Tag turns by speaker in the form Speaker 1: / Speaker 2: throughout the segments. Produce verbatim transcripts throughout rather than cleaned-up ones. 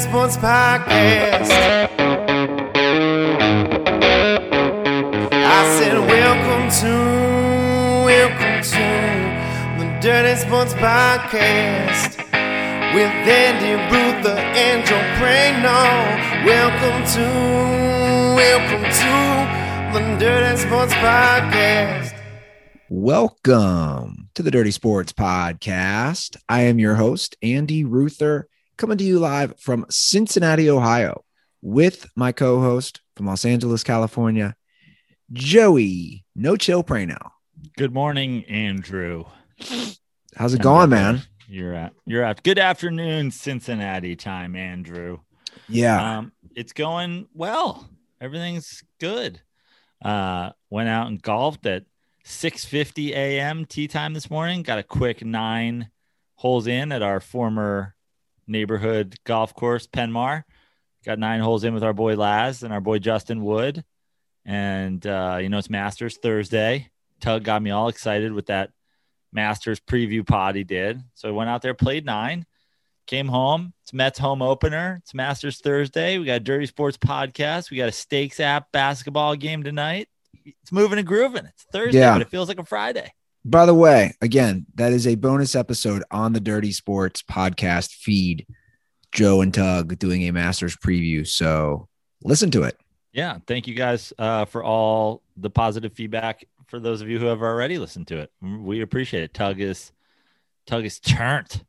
Speaker 1: Sports Podcast. I said, welcome to, welcome to the Dirty Sports Podcast with Andy Ruther and Joe Prano. Welcome to, welcome to the Dirty Sports Podcast.
Speaker 2: Welcome to the Dirty Sports Podcast. I am your host, Andy Ruther, coming to you live from Cincinnati, Ohio, with my co-host from Los Angeles, California, Joey No Chill Prano.
Speaker 3: Good morning, Andrew.
Speaker 2: How's it going, man?
Speaker 3: You're at you're at good afternoon, Cincinnati time, Andrew.
Speaker 2: Yeah,
Speaker 3: um, it's going well. Everything's good. Uh, went out and golfed at six fifty a.m. tee time this morning. Got a quick nine holes in at our former neighborhood golf course, Penmar. Got nine holes in with our boy Laz and our boy Justin Wood. And, uh, you know, it's Masters Thursday. Tug got me all excited with that Masters preview pod he did. So I went out there, played nine, came home. It's Mets home opener. It's Masters Thursday. We got a Dirty Sports Podcast. We got a Stakes app basketball game tonight. It's moving and grooving. It's Thursday,
Speaker 2: yeah.
Speaker 3: But it feels like a Friday.
Speaker 2: By the way, again, that is a bonus episode on the Dirty Sports Podcast feed. Joe and Tug doing a Masters preview. So listen to it.
Speaker 3: Yeah. Thank you guys uh, for all the positive feedback. For those of you who have already listened to it, we appreciate it. Tug is Tug is turned.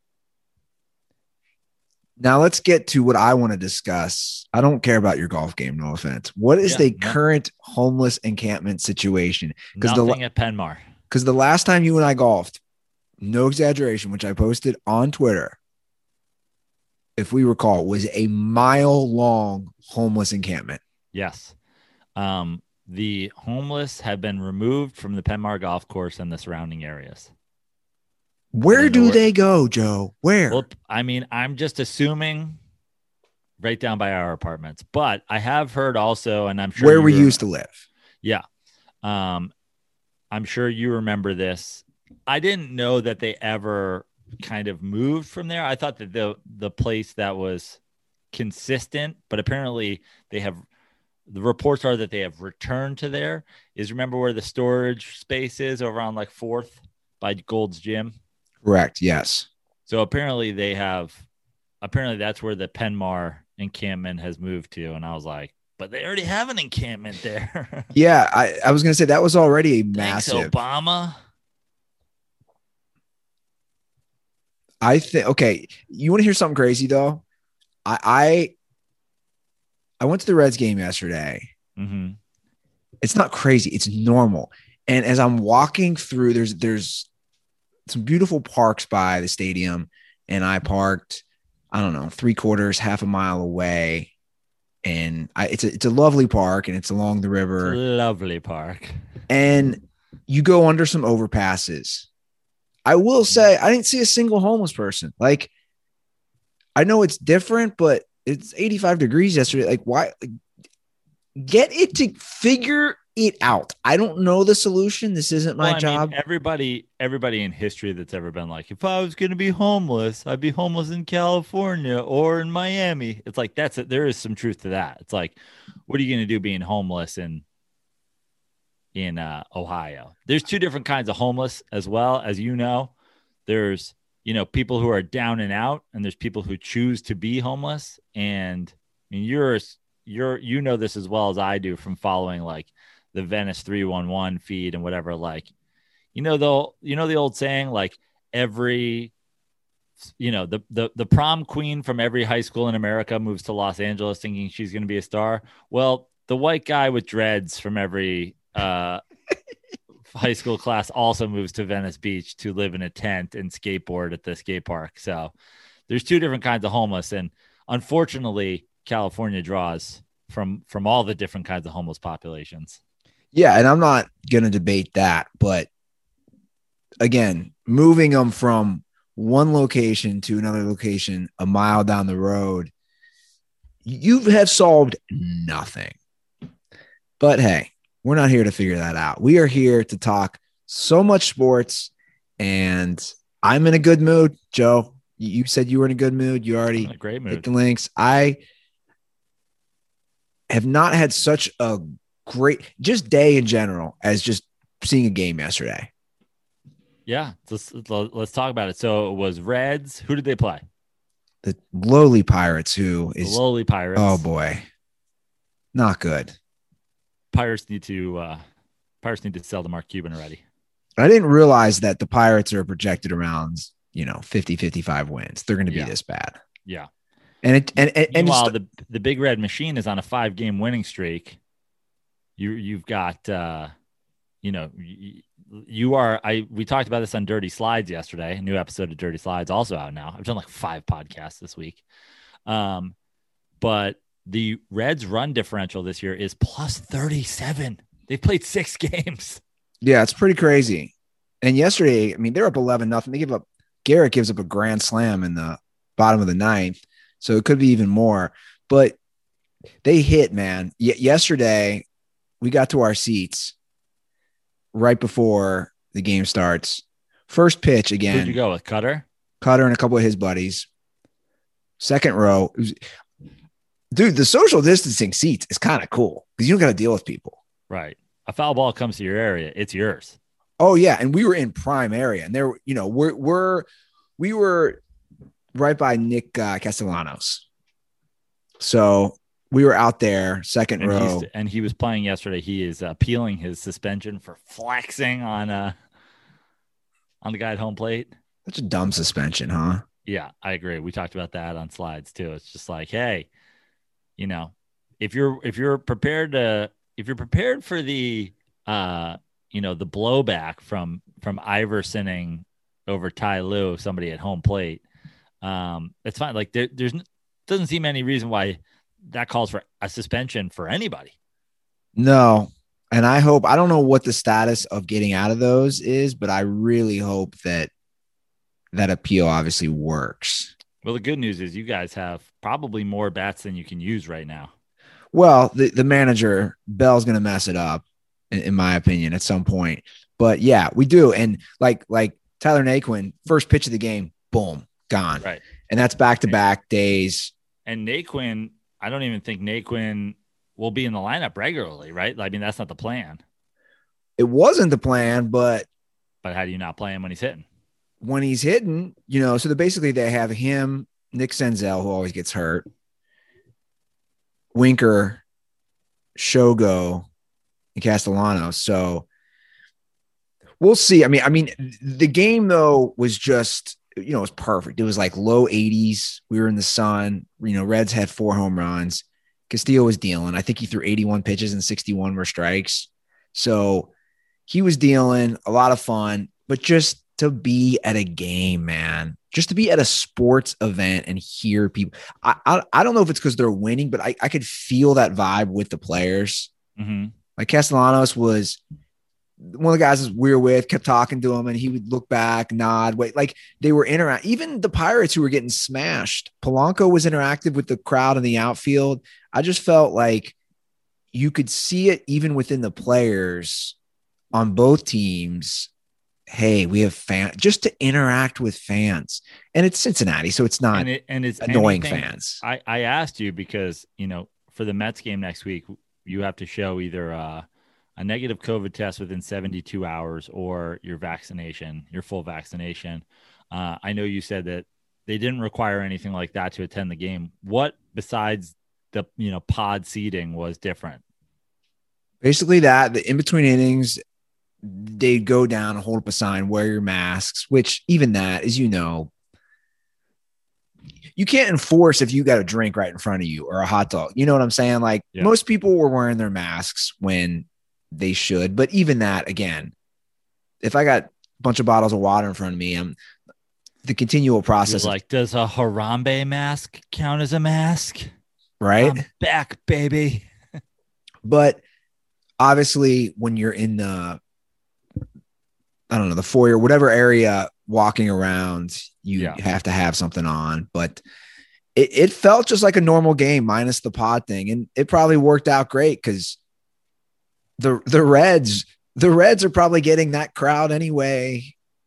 Speaker 2: Now let's get to what I want to discuss. I don't care about your golf game, no offense. What is
Speaker 3: yeah,
Speaker 2: the
Speaker 3: no.
Speaker 2: current homeless encampment situation?
Speaker 3: Nothing
Speaker 2: the,
Speaker 3: at Penmar.
Speaker 2: Because the last time you and I golfed, no exaggeration, which I posted on Twitter, if we recall, was a mile-long homeless encampment.
Speaker 3: Yes. Um, the homeless have been removed from the Penmar golf course and the surrounding areas.
Speaker 2: Where do
Speaker 3: where,
Speaker 2: they go, Joe? Where?
Speaker 3: Well, I mean, I'm just assuming right down by our apartments, but I have heard also, and I'm sure
Speaker 2: where we
Speaker 3: were,
Speaker 2: used to live.
Speaker 3: Yeah. Um, I'm sure you remember this. I didn't know that they ever kind of moved from there. I thought that the, the place that was consistent, but apparently they have, the reports are that they have returned to there. Is remember where the storage space is over on like fourth by Gold's Gym?
Speaker 2: Correct. Yes.
Speaker 3: So apparently they have, apparently that's where the Penmar encampment has moved to. And I was like, but they already have an encampment there.
Speaker 2: Yeah. I, I was going to say that was already a massive.
Speaker 3: Thanks, Obama.
Speaker 2: I think, okay. You want to hear something crazy though? I, I, I went to the Reds game yesterday.
Speaker 3: Mm-hmm.
Speaker 2: It's not crazy. It's normal. And as I'm walking through, there's, there's, some beautiful parks by the stadium, and I parked, I don't know, three quarters, half a mile away. And I, it's a, it's a lovely park, and it's along the river.
Speaker 3: Lovely park.
Speaker 2: And you go under some overpasses. I will say, I didn't see a single homeless person. Like, I know it's different, but it's eighty-five degrees yesterday. Like, why? Like, get it to figure it out. I don't know the solution. This isn't my
Speaker 3: well, I
Speaker 2: job.
Speaker 3: Mean, everybody, everybody in history that's ever been like, if I was going to be homeless, I'd be homeless in California or in Miami. It's like, that's it. There is some truth to that. It's like, what are you going to do being homeless in, in uh, Ohio? There's two different kinds of homeless as well. As you know, there's, you know, people who are down and out, and there's people who choose to be homeless. And I mean, you're, you're, you know, this as well as I do from following like the Venice three one one feed and whatever, like, you know, though, you know, the old saying, like every, you know, the, the, the prom queen from every high school in America moves to Los Angeles thinking she's going to be a star. Well, the white guy with dreads from every uh, high school class also moves to Venice Beach to live in a tent and skateboard at the skate park. So there's two different kinds of homeless. And unfortunately, California draws from, from all the different kinds of homeless populations.
Speaker 2: Yeah, and I'm not going to debate that, but again, moving them from one location to another location a mile down the road, you have solved nothing. But hey, we're not here to figure that out. We are here to talk so much sports, and I'm in a good mood. Joe, You, you said you were in a good mood. You already
Speaker 3: I'm in a great
Speaker 2: hit
Speaker 3: mood.
Speaker 2: the links. I have not had such a great just day in general as just seeing a game yesterday.
Speaker 3: Yeah, let's let's talk about it. So it was Reds. Who did they play?
Speaker 2: The lowly Pirates, who
Speaker 3: The
Speaker 2: is
Speaker 3: lowly Pirates.
Speaker 2: oh boy, not good.
Speaker 3: Pirates need to uh, Pirates need to sell to Mark Cuban already.
Speaker 2: I didn't realize that the Pirates are projected around, you know, fifty, fifty-five wins. They're going to be
Speaker 3: Yeah.
Speaker 2: this bad.
Speaker 3: Yeah.
Speaker 2: And it and and, and
Speaker 3: Meanwhile,
Speaker 2: just,
Speaker 3: the the Big Red Machine is on a five game winning streak. You you've got uh, you know you, you are I we talked about this on Dirty Slides yesterday. A new episode of Dirty Slides also out now. I've done like five podcasts this week. Um, but the Reds run differential this year is plus thirty-seven. They've played six games.
Speaker 2: yeah, it's pretty crazy. And yesterday, I mean, they're up eleven nothing. They give up Garrett gives up a grand slam in the bottom of the ninth. So it could be even more. But they hit, man. Y- yesterday, we got to our seats right before the game starts. First pitch again.
Speaker 3: Who'd you go with? Cutter?
Speaker 2: Cutter and a couple of his buddies. Second row. It was, dude, the social distancing seats is kind of cool because you don't got to deal with people.
Speaker 3: Right. A foul ball comes to your area, it's yours.
Speaker 2: Oh, yeah. And we were in prime area. And there, you know, we're, we're, we were right by Nick uh, Castellanos. So we were out there, second
Speaker 3: And,
Speaker 2: row.
Speaker 3: he's, and he was playing yesterday. He is appealing his suspension for flexing on uh on the guy at home plate.
Speaker 2: Such a dumb suspension, huh?
Speaker 3: Yeah, I agree. We talked about that on slides too. It's just like, hey, you know, if you're if you're prepared to if you're prepared for the uh you know the blowback from from Iversoning over Ty Lue, somebody at home plate, um, it's fine. Like there, there's doesn't seem any reason why that calls for a suspension for anybody.
Speaker 2: No. And I hope, I don't know what the status of getting out of those is, but I really hope that that appeal obviously works.
Speaker 3: Well, the good news is you guys have probably more bats than you can use right now.
Speaker 2: Well, the, the manager, Bell's going to mess it up, in, in my opinion, at some point. But yeah, we do. And like, like Tyler Naquin, first pitch of the game, boom, gone.
Speaker 3: Right.
Speaker 2: And that's back-to-back days.
Speaker 3: And Naquin, I don't even think Naquin will be in the lineup regularly, right? I mean, that's not the plan.
Speaker 2: It wasn't the plan, but
Speaker 3: But how do you not play him when he's hitting?
Speaker 2: when he's hitting, you know, so the, basically they have him, Nick Senzel, who always gets hurt, Winker, Shogo, and Castellanos. So we'll see. I mean, I mean, the game though was just, you know, it was perfect. It was like low eighties. We were in the sun. You know, Reds had four home runs. Castillo was dealing. I think he threw eighty-one pitches and sixty-one were strikes. So he was dealing, a lot of fun, but just to be at a game, man, just to be at a sports event and hear people. I I, I don't know if it's because they're winning, but I, I could feel that vibe with the players.
Speaker 3: Mm-hmm.
Speaker 2: Like Castellanos was one of the guys we were with, kept talking to him, and he would look back, nod, wait, like they were interact. Even the Pirates who were getting smashed, Polanco was interactive with the crowd in the outfield. I just felt like you could see it even within the players on both teams. Hey, we have fans just to interact with fans, and it's Cincinnati, so it's not
Speaker 3: And, it, and it's
Speaker 2: annoying
Speaker 3: anything,
Speaker 2: fans.
Speaker 3: I, I asked you because, you know, for the Mets game next week, you have to show either uh, a negative COVID test within seventy-two hours or your vaccination, your full vaccination. Uh, I know you said that they didn't require anything like that to attend the game. What besides the, you know, pod seating was different?
Speaker 2: Basically that the in between innings, they'd go down and hold up a sign, wear your masks, which even that, as you know, you can't enforce if you got a drink right in front of you or a hot dog. You know what I'm saying? Like
Speaker 3: Yeah.
Speaker 2: most people were wearing their masks when they should, but even that, again, if I got a bunch of bottles of water in front of me, I'm the continual process.
Speaker 3: You're like, does a Harambe mask count as a mask?
Speaker 2: Right.
Speaker 3: I'm back, baby.
Speaker 2: But obviously when you're in the, I don't know, the foyer, whatever area walking around, you
Speaker 3: Yeah.
Speaker 2: have to have something on, but it, it felt just like a normal game minus the pod thing. And it probably worked out great because the, the Reds, the Reds are probably getting that crowd anyway.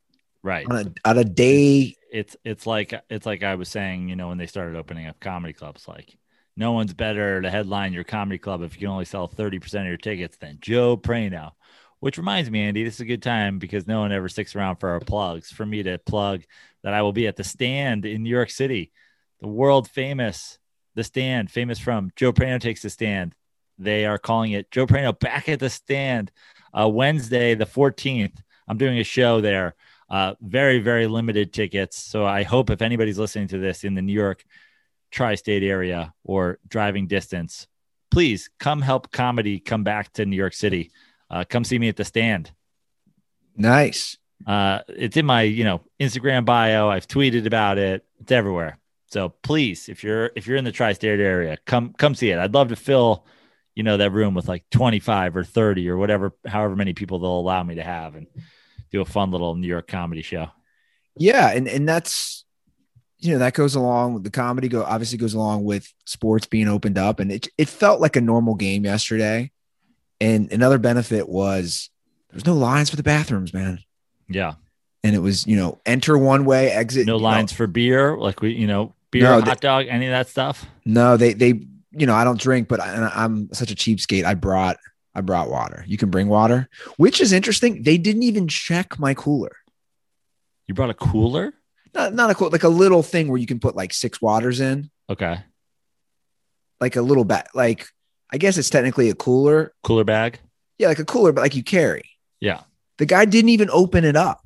Speaker 3: Right.
Speaker 2: on a on a day.
Speaker 3: It's it's like it's like I was saying, you know, when they started opening up comedy clubs, like no one's better to headline your comedy club if you can only sell thirty percent of your tickets than Joe Prano. Which reminds me, Andy, this is a good time because no one ever sticks around for our plugs. For me to plug that I will be at the Stand in New York City, the world famous, the Stand, famous from Joe Prano Takes the Stand. They are calling it Joe Prano Back at the Stand. Uh, Wednesday, the fourteenth, I'm doing a show there. Uh, very, very limited tickets. So I hope if anybody's listening to this in the New York tri-state area or driving distance, please come help comedy come back to New York City. Uh, come see me at the Stand.
Speaker 2: Nice.
Speaker 3: Uh, it's in my, you know, Instagram bio. I've tweeted about it. It's everywhere. So please, if you're if you're in the tri-state area, come come see it. I'd love to fill, you know, that room with like twenty-five or thirty or whatever, however many people they'll allow me to have, and do a fun little New York comedy show.
Speaker 2: Yeah, and and that's, you know, that goes along with the comedy. Go obviously goes along with sports being opened up, and it it felt like a normal game yesterday. And another benefit was there's no lines for the bathrooms, man.
Speaker 3: Yeah.
Speaker 2: And it was, you know, enter one way, exit.
Speaker 3: No lines
Speaker 2: know.
Speaker 3: for beer, like we, you know, beer,
Speaker 2: No,
Speaker 3: hot
Speaker 2: they-
Speaker 3: dog, any of that stuff.
Speaker 2: No, they, they, you know, I don't drink, but I, I'm such a cheapskate. I brought, I brought water. You can bring water, which is interesting. They didn't even check my cooler.
Speaker 3: You brought a cooler?
Speaker 2: Not, not a cool, like a little thing where you can put like six waters in,
Speaker 3: Okay.
Speaker 2: like a little bit, like, I guess it's technically a cooler.
Speaker 3: Cooler bag?
Speaker 2: Yeah, like a cooler, but like you carry.
Speaker 3: Yeah.
Speaker 2: The guy didn't even open it up.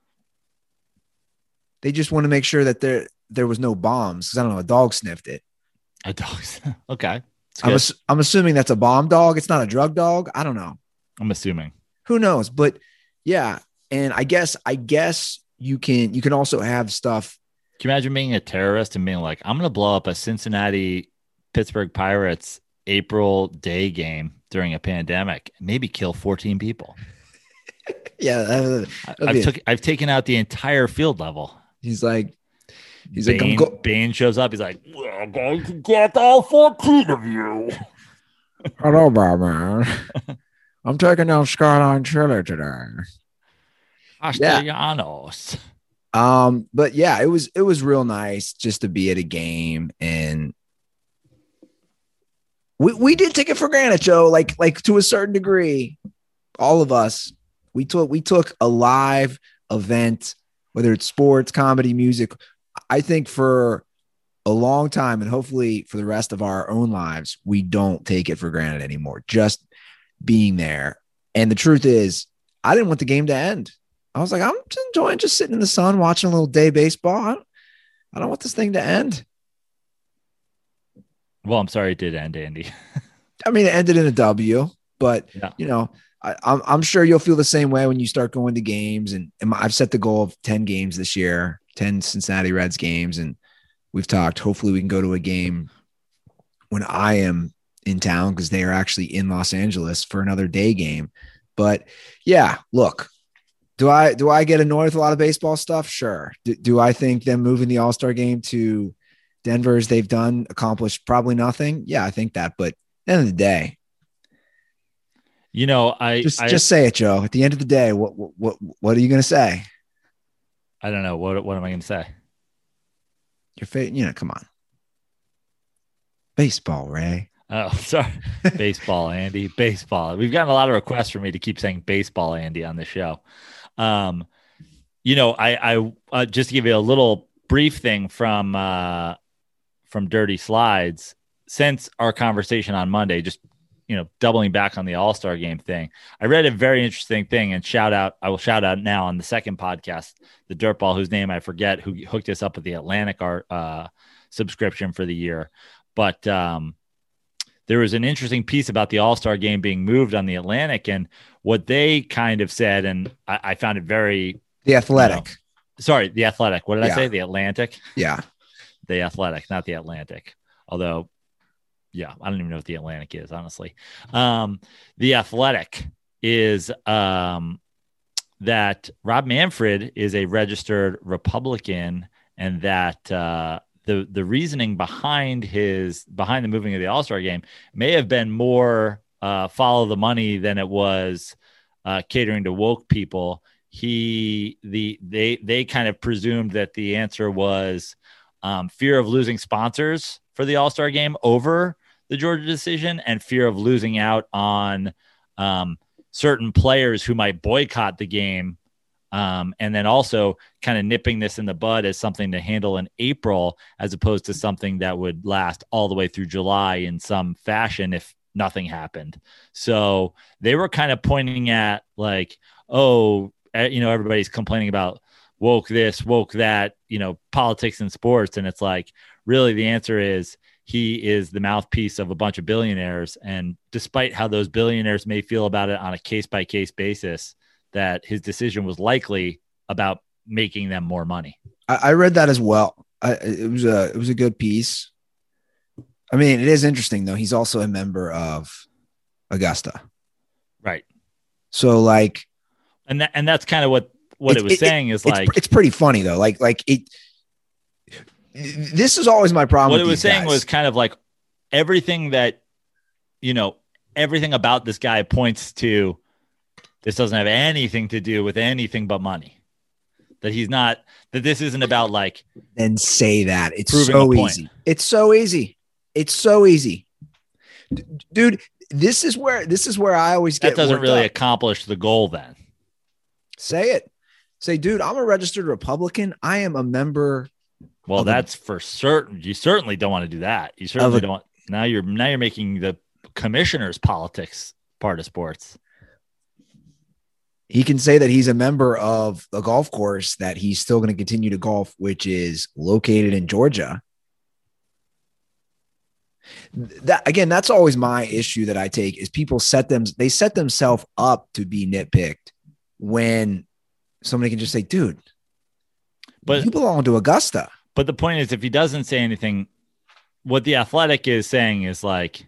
Speaker 2: They just want to make sure that there there was no bombs, because I don't know, a dog sniffed it.
Speaker 3: A dog. Okay. It's
Speaker 2: I'm,
Speaker 3: good.
Speaker 2: ass- I'm assuming that's a bomb dog. It's not a drug dog. I don't know.
Speaker 3: I'm assuming.
Speaker 2: Who knows? But yeah, and I guess I guess you can you can also have stuff.
Speaker 3: Can you imagine being a terrorist and being like, I'm going to blow up a Cincinnati Pittsburgh Pirates April Day game during a pandemic and maybe kill fourteen people?
Speaker 2: Yeah, uh,
Speaker 3: I've took I've taken out the entire field level.
Speaker 2: he's like he's
Speaker 3: Bane,
Speaker 2: like I'm go-
Speaker 3: Bane shows up. He's like, we're going to get all fourteen of you.
Speaker 2: hello, Batman. I'm taking down Skyline Chili today.
Speaker 3: Castellanos.
Speaker 2: Um, but yeah, it was it was real nice just to be at a game, and we we did take it for granted, Joe. Like like to a certain degree, all of us we took we took a live event, whether it's sports, comedy, music. I think for a long time, and hopefully for the rest of our own lives, we don't take it for granted anymore. Just being there, and the truth is, I didn't want the game to end. I was like, I'm just enjoying just sitting in the sun, watching a little day baseball. I don't, I don't want this thing to end.
Speaker 3: Well, I'm sorry it did end, Andy.
Speaker 2: I mean, it ended in a W, but
Speaker 3: Yeah.
Speaker 2: you know, I, I'm, I'm sure you'll feel the same way when you start going to games. And, and I've set the goal of ten games this year, ten Cincinnati Reds games. And we've talked, hopefully we can go to a game when I am in town, because they are actually in Los Angeles for another day game. But yeah, look, Do I do I get annoyed with a lot of baseball stuff? Sure. Do, do I think them moving the All-Star game to Denver as they've done accomplished probably nothing? Yeah, I think that. But at the end of the day,
Speaker 3: You know, I
Speaker 2: just
Speaker 3: I,
Speaker 2: just say it, Joe. At the end of the day, what what what, what are you going to say?
Speaker 3: I don't know. What what am I going to say?
Speaker 2: Your fa- you know, come on. Baseball, Ray.
Speaker 3: Oh, sorry. Baseball, Andy. Baseball. We've gotten a lot of requests for me to keep saying baseball, Andy, on the show. Um, you know, I, I uh, just to give you a little brief thing from uh, from Dirty Slides. Since our conversation on Monday, just you know, doubling back on the All-Star game thing, I read a very interesting thing, and shout out. I will shout out now on the second podcast, the Dirtball, whose name I forget, who hooked us up with the Atlantic art uh, subscription for the year, but. Um, There was an interesting piece about the All-Star game being moved on the Atlantic, and what they kind of said, and I, I found it very
Speaker 2: The Athletic.
Speaker 3: You know, sorry, the Athletic. What did
Speaker 2: Yeah.
Speaker 3: I say? The Atlantic?
Speaker 2: Yeah.
Speaker 3: The Athletic, not the Atlantic. Although, yeah, I don't even know what the Atlantic is, honestly. Um, the Athletic is um, that Rob Manfred is a registered Republican, and that uh, the the reasoning behind his behind the moving of the All-Star game may have been more uh, follow the money than it was uh, catering to woke people. he the they they kind of presumed that the answer was um, fear of losing sponsors for the All-Star game over the Georgia decision, and fear of losing out on um, certain players who might boycott the game. Um, and then also kind of nipping this in the bud as something to handle in April, as opposed to something that would last all the way through July in some fashion if nothing happened. So they were kind of pointing at like, oh, you know, everybody's complaining about woke this, woke that, you know, politics and sports. And it's like, really the answer is he is the mouthpiece of a bunch of billionaires. And despite how those billionaires may feel about it on a case by case basis, that his decision was likely about making them more money.
Speaker 2: I, I read that as well. I, it was a it was a good piece. I mean, it is interesting though. He's also a member of Augusta,
Speaker 3: right?
Speaker 2: So like,
Speaker 3: and that and that's kind of what what it was it, saying
Speaker 2: it,
Speaker 3: is
Speaker 2: it's,
Speaker 3: like
Speaker 2: it's pretty funny though. Like like it. This is always my problem.
Speaker 3: What
Speaker 2: with
Speaker 3: it was saying
Speaker 2: guys.
Speaker 3: was kind of like everything that, you know, everything about this guy points to. This doesn't have anything to do with anything but money. That he's not, that this isn't about like.
Speaker 2: Then say that. It's so easy. It's so easy. It's so easy. D- dude, this is where, this is where I always get.
Speaker 3: That doesn't really
Speaker 2: up.
Speaker 3: accomplish the goal then.
Speaker 2: Say it. Say, dude, I'm a registered Republican. I am a member.
Speaker 3: Well, that's a, for certain. You certainly don't want to do that. You certainly
Speaker 2: a,
Speaker 3: don't want, now you're, now you're making the commissioner's politics part of sports.
Speaker 2: He can say that he's a member of a golf course that he's still going to continue to golf, which is located in Georgia. That again, that's always my issue that I take is people set them, they set themselves up to be nitpicked when somebody can just say, dude, but you belong to Augusta.
Speaker 3: But the point is, if he doesn't say anything, what the Athletic is saying is like,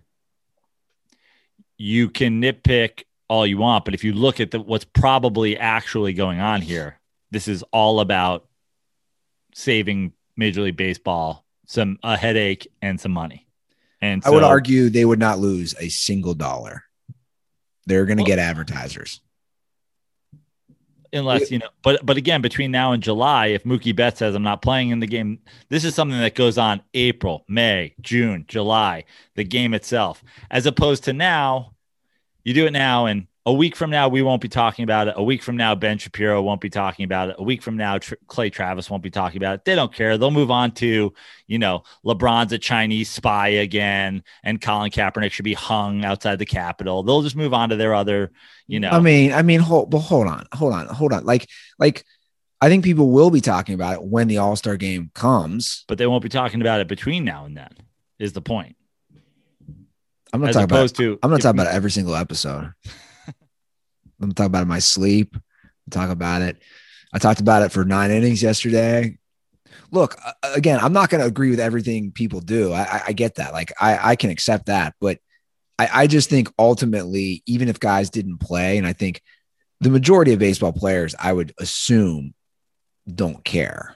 Speaker 3: you can nitpick all you want, but if you look at the, what's probably actually going on here, this is all about saving Major League Baseball some a headache and some money. And so,
Speaker 2: I would argue they would not lose a single dollar. They're going to
Speaker 3: well,
Speaker 2: get advertisers.
Speaker 3: Unless, you know, but but again, between now and July, if Mookie Betts says I'm not playing in the game, this is something that goes on April, May, June, July, the game itself, as opposed to now. You do it now, and a week from now, we won't be talking about it. A week from now, Ben Shapiro won't be talking about it. A week from now, Tr- Clay Travis won't be talking about it. They don't care. They'll move on to, you know, LeBron's a Chinese spy again, and Colin Kaepernick should be hung outside the Capitol. They'll just move on to their other, you know.
Speaker 2: I mean, I mean, hold, but hold on, hold on, hold on. Like, like, I think people will be talking about it when the All-Star game comes,
Speaker 3: but they won't be talking about it between now and then. Is the point?
Speaker 2: I'm not
Speaker 3: As
Speaker 2: talking about.
Speaker 3: to,
Speaker 2: I'm not talking about it every single episode. I'm talking about it in my sleep. I talk about it. I talked about it for nine innings yesterday. Look, again, I'm not going to agree with everything people do. I, I, I get that. Like, I, I can accept that, but I, I just think ultimately, even if guys didn't play, and I think the majority of baseball players, I would assume, don't care.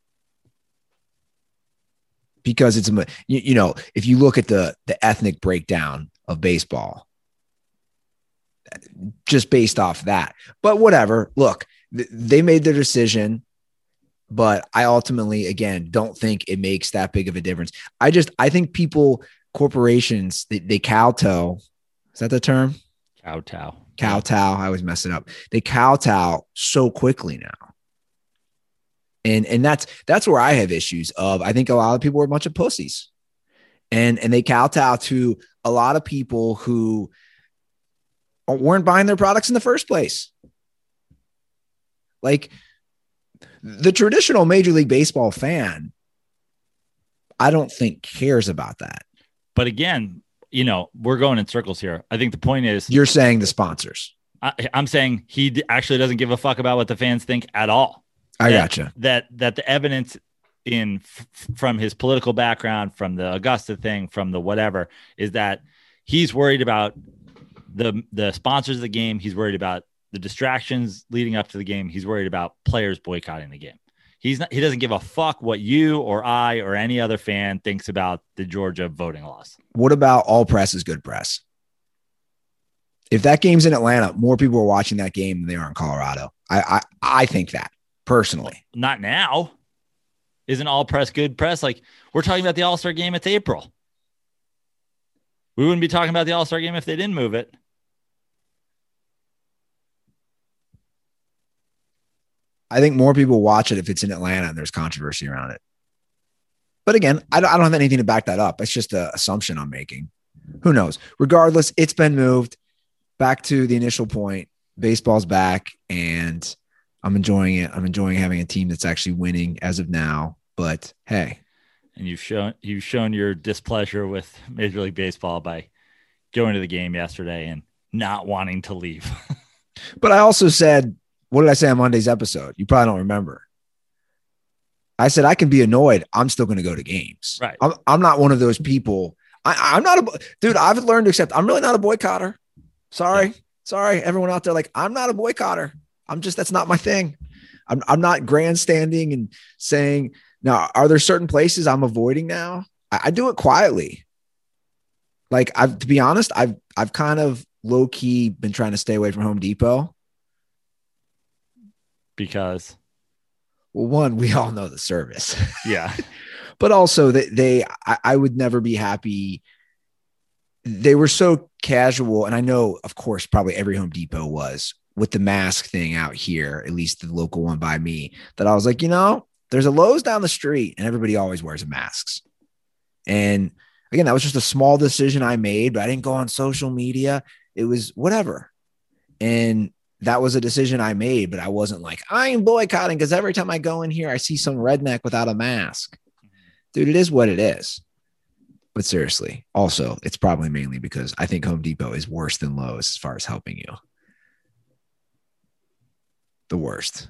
Speaker 2: Because it's, a, you, you know, if you look at the the ethnic breakdown of baseball, just based off that, but whatever, look, th- they made their decision, but I ultimately, again, don't think it makes that big of a difference. I just, I think people, corporations, they, they kowtow. Is that the term?
Speaker 3: Kowtow.
Speaker 2: Kowtow. I always mess it up. They kowtow so quickly now. And and that's that's where I have issues of, I think a lot of people are a bunch of pussies, and and they kowtow to a lot of people who weren't buying their products in the first place. Like the traditional Major League Baseball fan, I don't think cares about that.
Speaker 3: But again, you know, we're going in circles here. I think the point is,
Speaker 2: you're saying the sponsors.
Speaker 3: I, I'm saying he d- actually doesn't give a fuck about what the fans think at all.
Speaker 2: I
Speaker 3: that,
Speaker 2: gotcha.
Speaker 3: That that the evidence in f- from his political background, from the Augusta thing, from the whatever, is that he's worried about the the sponsors of the game. He's worried about the distractions leading up to the game. He's worried about players boycotting the game. He's not. He doesn't give a fuck what you or I or any other fan thinks about the Georgia voting laws.
Speaker 2: What about all press is good press? If that game's in Atlanta, more people are watching that game than they are in Colorado. I I, I think that personally.
Speaker 3: Not now. Isn't all press good press? Like, we're talking about the All-Star game. It's April. We wouldn't be talking about the All-Star game if they didn't move it.
Speaker 2: I think more people watch it if it's in Atlanta and there's controversy around it. But again, I don't, I don't have anything to back that up. It's just an assumption I'm making. Who knows? Regardless, it's been moved. Back to the initial point, baseball's back, and I'm enjoying it. I'm enjoying having a team that's actually winning as of now. But hey,
Speaker 3: and you've shown you've shown your displeasure with Major League Baseball by going to the game yesterday and not wanting to leave.
Speaker 2: But I also said, what did I say on Monday's episode? You probably don't remember. I said I can be annoyed. I'm still going to go to games.
Speaker 3: Right.
Speaker 2: I'm, I'm not one of those people. I, I'm not a dude. I've learned to accept. I'm really not a boycotter. Sorry. Yeah. Sorry, everyone out there. Like, I'm not a boycotter. I'm just, that's not my thing. I'm, I'm not grandstanding and saying, now, are there certain places I'm avoiding now? I, I do it quietly. Like, I've, to be honest, I've, I've kind of low key been trying to stay away from Home Depot.
Speaker 3: Because,
Speaker 2: well, one, we all know the service.
Speaker 3: Yeah.
Speaker 2: But also that they, I, I would never be happy. They were so casual. And I know, of course, probably every Home Depot was with the mask thing out here, at least the local one by me, that I was like, you know, there's a Lowe's down the street and everybody always wears masks. And again, that was just a small decision I made, but I didn't go on social media. It was whatever. And that was a decision I made, but I wasn't like, I'm boycotting because every time I go in here, I see some redneck without a mask. Dude, it is what it is. But seriously, also, it's probably mainly because I think Home Depot is worse than Lowe's as far as helping you. The worst.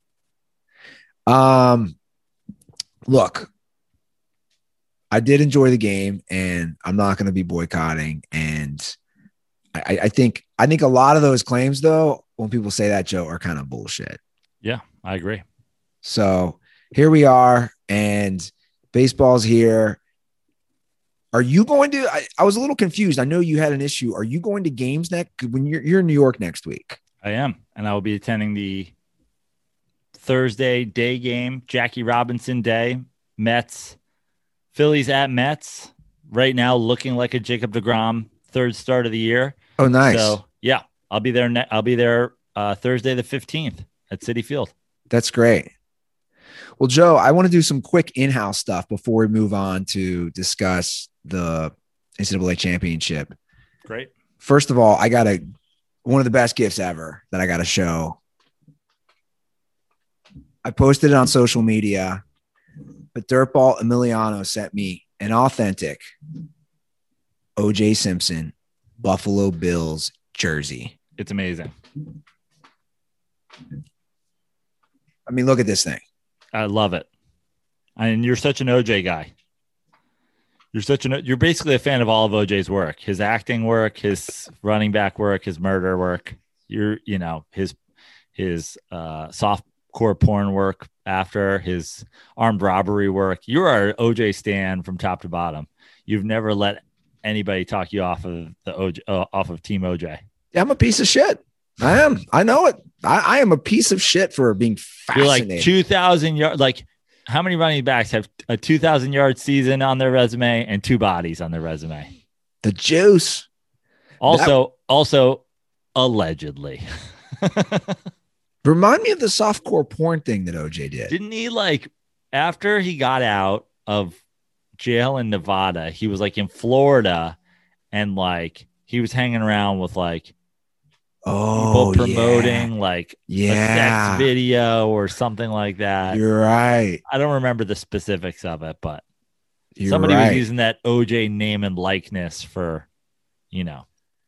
Speaker 2: Um, look, I did enjoy the game, and I'm not going to be boycotting. And I, I think, I think a lot of those claims, though, when people say that, Joe, are kind of bullshit.
Speaker 3: Yeah, I agree.
Speaker 2: So here we are, and baseball's here. Are you going to, I, I was a little confused. I know you had an issue. Are you going to games next when you're, you're in New York next week?
Speaker 3: I am. And I will be attending the Thursday day game, Jackie Robinson Day, Mets, Phillies at Mets. Right now, looking like a Jacob deGrom third start of the year.
Speaker 2: Oh, nice.
Speaker 3: So yeah, I'll be there. Ne- I'll be there uh, Thursday the fifteenth at Citi Field.
Speaker 2: That's great. Well, Joe, I want to do some quick in-house stuff before we move on to discuss the N C double A championship.
Speaker 3: Great.
Speaker 2: First of all, I got a one of the best gifts ever that I got to show. I posted it on social media, but Dirtball Emiliano sent me an authentic O J Simpson Buffalo Bills jersey.
Speaker 3: It's amazing.
Speaker 2: I mean, look at this thing.
Speaker 3: I love it. And you're such an O J guy. You're such an, you're basically a fan of all of O J's work, his acting work, his running back work, his murder work. You're, you know, his, his uh, softcore porn work after his armed robbery work. You are an O J stan from top to bottom. You've never let anybody talk you off of the O J, uh, off of Team O J.
Speaker 2: Yeah, I'm a piece of shit. I am. I know it. I, I am a piece of shit for being fascinated.
Speaker 3: You're like two thousand yards. Like, how many running backs have a two thousand yard season on their resume and two bodies on their resume?
Speaker 2: The juice.
Speaker 3: Also, that... also allegedly.
Speaker 2: Remind me of the softcore porn thing that O J did.
Speaker 3: Didn't he, like, after he got out of jail in Nevada, he was like in Florida and like he was hanging around with like
Speaker 2: oh,
Speaker 3: people promoting
Speaker 2: yeah.
Speaker 3: like
Speaker 2: yeah.
Speaker 3: a sex video or something like that.
Speaker 2: You're right.
Speaker 3: I don't remember the specifics of it, but
Speaker 2: You're
Speaker 3: somebody
Speaker 2: right.
Speaker 3: was using that O J name and likeness for, you know,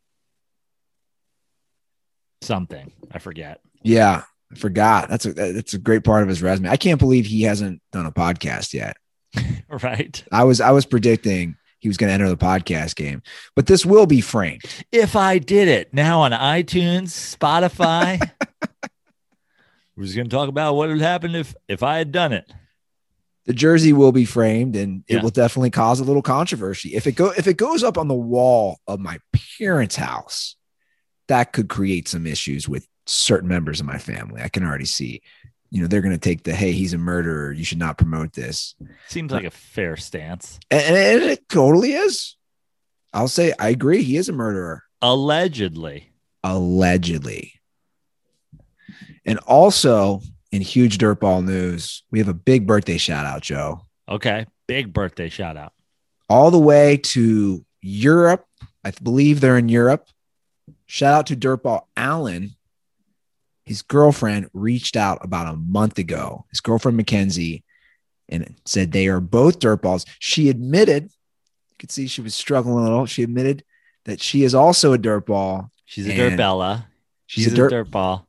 Speaker 3: something. I forget.
Speaker 2: Yeah, I forgot. That's a that's a great part of his resume. I can't believe he hasn't done a podcast yet.
Speaker 3: Right.
Speaker 2: I was I was predicting he was going to enter the podcast game, but this will be framed.
Speaker 3: If I did it now on iTunes, Spotify, we're just going to talk about what would happen if if I had done it.
Speaker 2: The jersey will be framed, and it
Speaker 3: Yeah.
Speaker 2: will definitely cause a little controversy. If it go if it goes up on the wall of my parents' house, that could create some issues with certain members of my family. I can already see, you know, they're going to take the, hey, he's a murderer, you should not promote this.
Speaker 3: Seems like a fair stance.
Speaker 2: And, and it totally is. I'll say I agree. He is a murderer.
Speaker 3: Allegedly.
Speaker 2: Allegedly. And also in huge dirtball news, we have a big birthday shout out, Joe.
Speaker 3: Okay. Big birthday shout out.
Speaker 2: All the way to Europe. I believe they're in Europe. Shout out to Dirtball Allen. His girlfriend reached out about a month ago, his girlfriend Mackenzie, and said they are both dirtballs. She admitted, you could see she was struggling a little. She admitted that she is also a dirtball.
Speaker 3: She's a dirtbella.
Speaker 2: She's,
Speaker 3: She's
Speaker 2: a, dirt-
Speaker 3: a dirtball.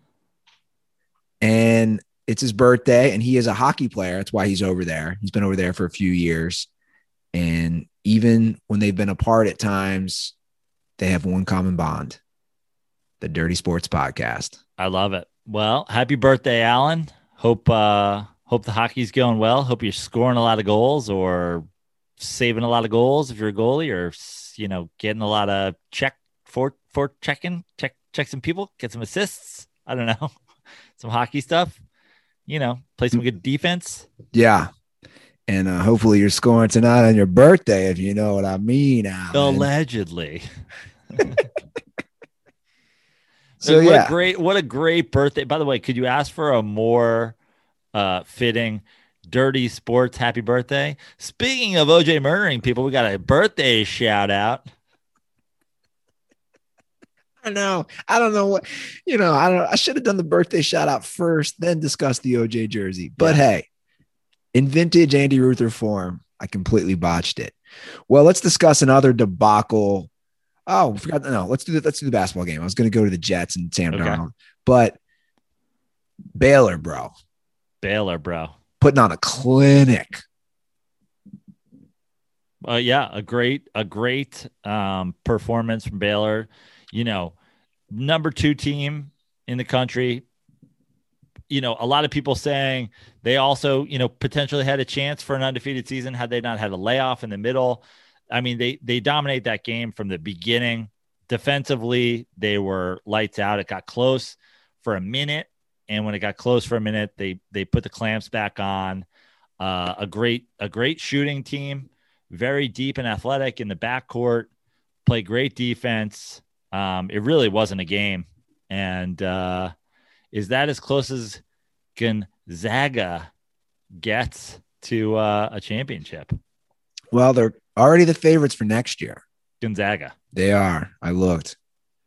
Speaker 2: And it's his birthday, and he is a hockey player. That's why he's over there. He's been over there for a few years. And even when they've been apart at times, they have one common bond, the Dirty Sports Podcast.
Speaker 3: I love it. Well, happy birthday, Alan. Hope uh, hope the hockey's going well. Hope you're scoring a lot of goals or saving a lot of goals if you're a goalie, or you know, getting a lot of check for for checking, check check some people, get some assists. I don't know, some hockey stuff. You know, play some good defense.
Speaker 2: Yeah. And uh, hopefully you're scoring tonight on your birthday, if you know what I mean. Alan.
Speaker 3: Allegedly.
Speaker 2: So
Speaker 3: what
Speaker 2: yeah,
Speaker 3: a great, what a great birthday. By the way, could you ask for a more uh, fitting Dirty Sports happy birthday? Speaking of O J murdering people, we got a birthday shout out.
Speaker 2: I know. I don't know what, you know, I don't, I should have done the birthday shout out first, then discuss the O J jersey. But
Speaker 3: yeah.
Speaker 2: Hey, in vintage Andy Ruther form, I completely botched it. Well, let's discuss another debacle. Oh, we forgot. No, let's do the, let's do the basketball game. I was going to go to the Jets and Sam
Speaker 3: Okay.
Speaker 2: Darnold, but Baylor, bro,
Speaker 3: Baylor, bro.
Speaker 2: putting on a clinic.
Speaker 3: Uh, yeah, a great, a great um, performance from Baylor. You know, number two team in the country. You know, a lot of people saying they also, you know, potentially had a chance for an undefeated season had they not had a layoff in the middle. I mean, they they dominate that game from the beginning. Defensively, they were lights out. It got close for a minute, and when it got close for a minute, they they put the clamps back on. Uh, a great a great shooting team, very deep and athletic in the backcourt. Play great defense. Um, it really wasn't a game, and uh, is that as close as Gonzaga gets to uh, a championship?
Speaker 2: Well, they're already the favorites for next year.
Speaker 3: Gonzaga.
Speaker 2: They are. I looked.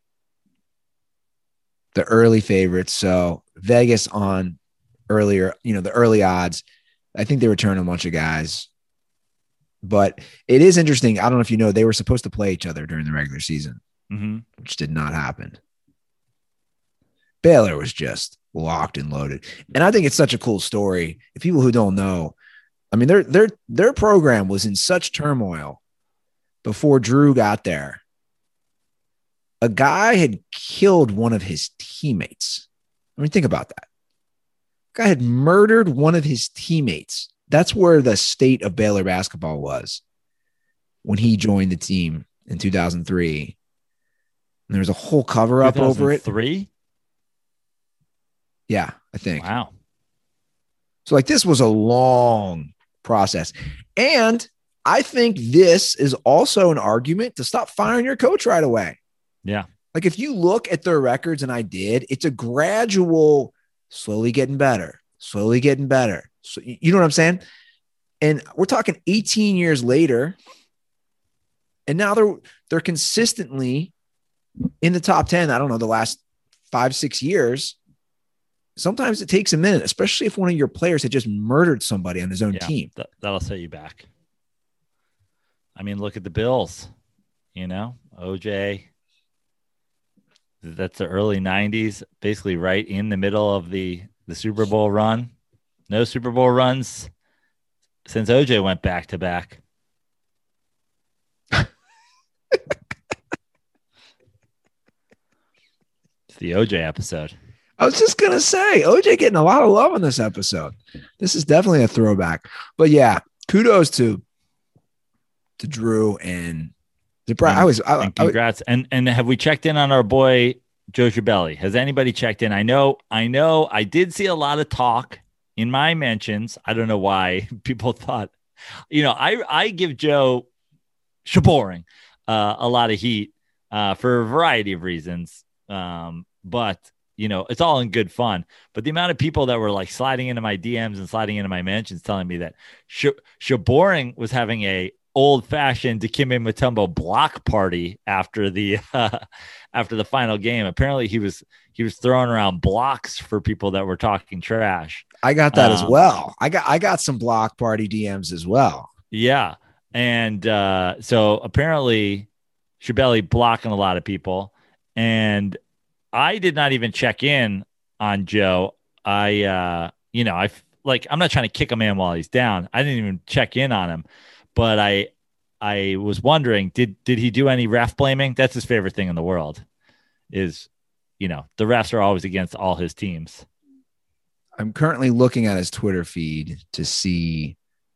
Speaker 2: The early favorites. So Vegas on earlier, you know, the early odds. I think they return a bunch of guys. But it is interesting. I don't know if you know, they were supposed to play each other during the regular season,
Speaker 3: Mm-hmm.
Speaker 2: which did not happen. Baylor was just locked and loaded. And I think it's such a cool story. If people who don't know, I mean, their their their program was in such turmoil before Drew got there. A guy had killed one of his teammates. I mean, think about that. Guy had murdered one of his teammates. That's where the state of Baylor basketball was when he joined the team in two thousand three. And there was a whole cover up over it.
Speaker 3: Three?
Speaker 2: Yeah, I think.
Speaker 3: Wow.
Speaker 2: So like this was a long process. And I think this is also an argument to stop firing your coach right away.
Speaker 3: Yeah.
Speaker 2: Like if you look at their records, and I did, it's a gradual, slowly getting better, slowly getting better. So you know what I'm saying? And we're talking eighteen years later, and now they're they're consistently in the top ten. I don't know, the last five, six years. Sometimes it takes a minute, especially if one of your players had just murdered somebody on his own
Speaker 3: Yeah,
Speaker 2: team.
Speaker 3: That, that'll set you back. I mean, look at the Bills, you know, O J. That's the early nineties, basically right in the middle of the, the Super Bowl run. No Super Bowl runs since O J went back to back. It's the O J episode.
Speaker 2: I was just going to say, O J getting a lot of love on this episode. This is definitely a throwback. But yeah, kudos to, to Drew and Surprise! I was. I,
Speaker 3: and
Speaker 2: I,
Speaker 3: congrats. and and have we checked in on our boy Joe Girardelli? Has anybody checked in? I know. I know. I did see a lot of talk in my mentions. I don't know why people thought. You know, I I give Joe Shaboring uh, a lot of heat uh, for a variety of reasons. Um, but you know, it's all in good fun. But the amount of people that were like sliding into my D Ms and sliding into my mentions telling me that Sh- Shaboring was having a old-fashioned Dikembe Mutombo block party after the uh, after the final game. Apparently, he was he was throwing around blocks for people that were talking trash.
Speaker 2: I got that um, as well. I got I got some block party D Ms as well.
Speaker 3: Yeah, and uh, so apparently, Shabelli blocking a lot of people, and I did not even check in on Joe. I uh, you know I like I'm not trying to kick a man while he's down. I didn't even check in on him. But I, I was wondering, did did he do any ref blaming? That's his favorite thing in the world. Is, you know, the refs are always against all his teams.
Speaker 2: I'm currently looking at his Twitter feed to see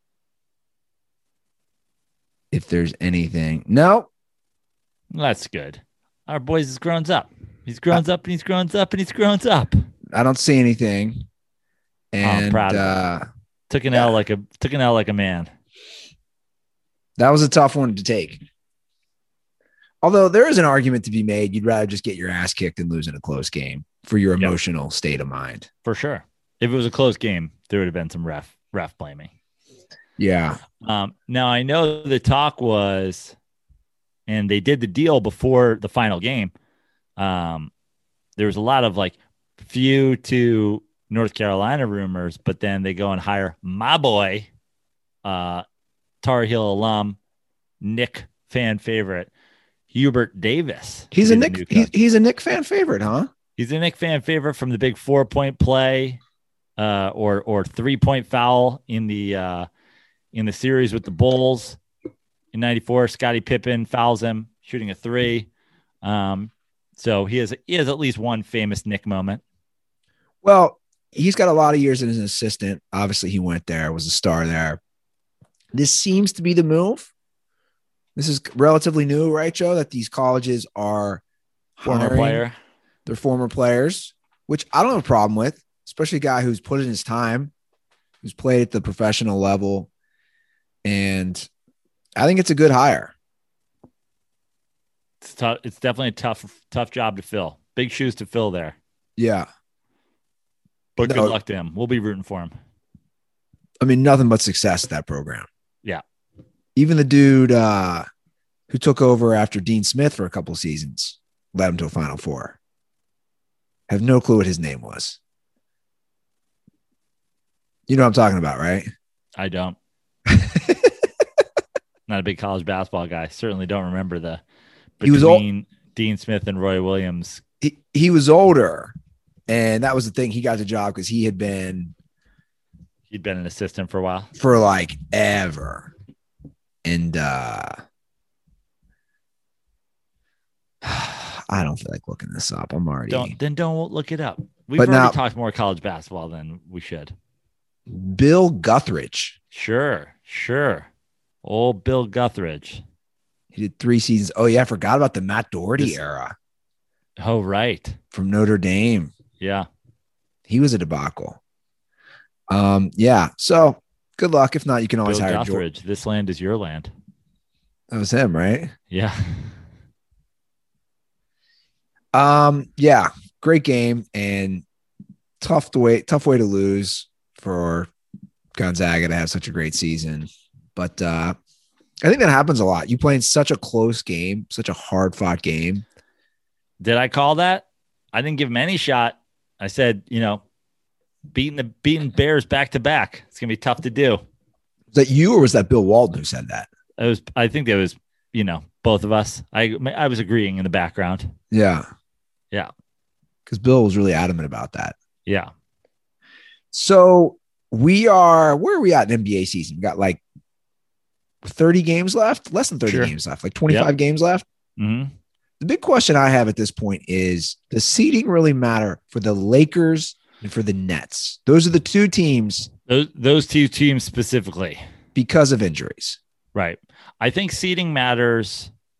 Speaker 2: if there's anything. No,
Speaker 3: that's good. Our boys is grown up. He's grown up and he's grown up and he's grown up.
Speaker 2: I don't see anything. And
Speaker 3: oh, I'm proud of
Speaker 2: uh,
Speaker 3: him. Took an yeah. L like a took an L like a man.
Speaker 2: That was a tough one to take. Although there is an argument to be made, you'd rather just get your ass kicked and lose in a close game for your emotional yep. state of mind.
Speaker 3: For sure. If it was a close game, there would have been some ref ref blaming.
Speaker 2: Yeah.
Speaker 3: Um, now I know the talk was, and they did the deal before the final game. Um, there was a lot of like few to North Carolina rumors, but then they go and hire my boy, uh, Tar Heel alum, Nick fan favorite, Hubert Davis.
Speaker 2: He's a Nick. He, he's a Nick fan favorite, huh?
Speaker 3: He's a Nick fan favorite from the big four point play, uh, or or three point foul in the uh, in the series with the Bulls in ninety-four. Scottie Pippen fouls him shooting a three. Um, so he has he has at least one famous Nick moment.
Speaker 2: Well, he's got a lot of years as an assistant. Obviously, he went there, was a star there. This seems to be the move. This is relatively new, right, Joe? That these colleges are
Speaker 3: former player,
Speaker 2: their former players, which I don't have a problem with, especially a guy who's put in his time, who's played at the professional level. And I think it's a good hire.
Speaker 3: It's tough. It's definitely a tough, tough job to fill. Big shoes to fill there.
Speaker 2: Yeah.
Speaker 3: But no, good luck to him. We'll be rooting for him.
Speaker 2: I mean, nothing but success at that program.
Speaker 3: Yeah.
Speaker 2: Even the dude uh, who took over after Dean Smith for a couple of seasons led him to a Final Four. I have no clue what his name was. You know what I'm talking about, right?
Speaker 3: I don't. Not a big college basketball guy. Certainly don't remember the between
Speaker 2: he was old,
Speaker 3: Dean Smith and Roy Williams.
Speaker 2: He, he was older, and that was the thing. He got the job because he had been
Speaker 3: he'd been an assistant for a while.
Speaker 2: For like ever. And uh I don't feel like looking this up. I'm already
Speaker 3: don't then don't look it up. We've
Speaker 2: but
Speaker 3: already
Speaker 2: now,
Speaker 3: talked more college basketball than we should.
Speaker 2: Bill Guthridge.
Speaker 3: Sure, sure. Old Bill Guthridge.
Speaker 2: He did three seasons. Oh, yeah, I forgot about the Matt Doherty this, era.
Speaker 3: Oh, right.
Speaker 2: From Notre Dame.
Speaker 3: Yeah.
Speaker 2: He was a debacle. Um, yeah. So good luck. If not, you can always
Speaker 3: Bill
Speaker 2: hire
Speaker 3: Guthridge.
Speaker 2: George.
Speaker 3: This land is your land.
Speaker 2: That was him, right?
Speaker 3: Yeah.
Speaker 2: Um, yeah, great game and tough to way, tough way to lose for Gonzaga to have such a great season. But uh, I think that happens a lot. You play in such a close game, such a hard fought game.
Speaker 3: Did I call that? I didn't give him any shot. I said, you know, beating the beating Bears back to back. It's gonna be tough to do.
Speaker 2: Was that you or was that Bill Walton who said that?
Speaker 3: It was. I think it was. You know, both of us. I I was agreeing in the background.
Speaker 2: Yeah,
Speaker 3: yeah.
Speaker 2: Because Bill was really adamant about that.
Speaker 3: Yeah.
Speaker 2: So we are. Where are we at in N B A season? We got like thirty games left. Less than thirty sure. games left. Like twenty-five yep. games left.
Speaker 3: Mm-hmm.
Speaker 2: The big question I have at this point is: does seeding really matter for the Lakers and for the Nets? Those are the two teams.
Speaker 3: Those those two teams specifically
Speaker 2: because of injuries.
Speaker 3: Right. I think seeding matters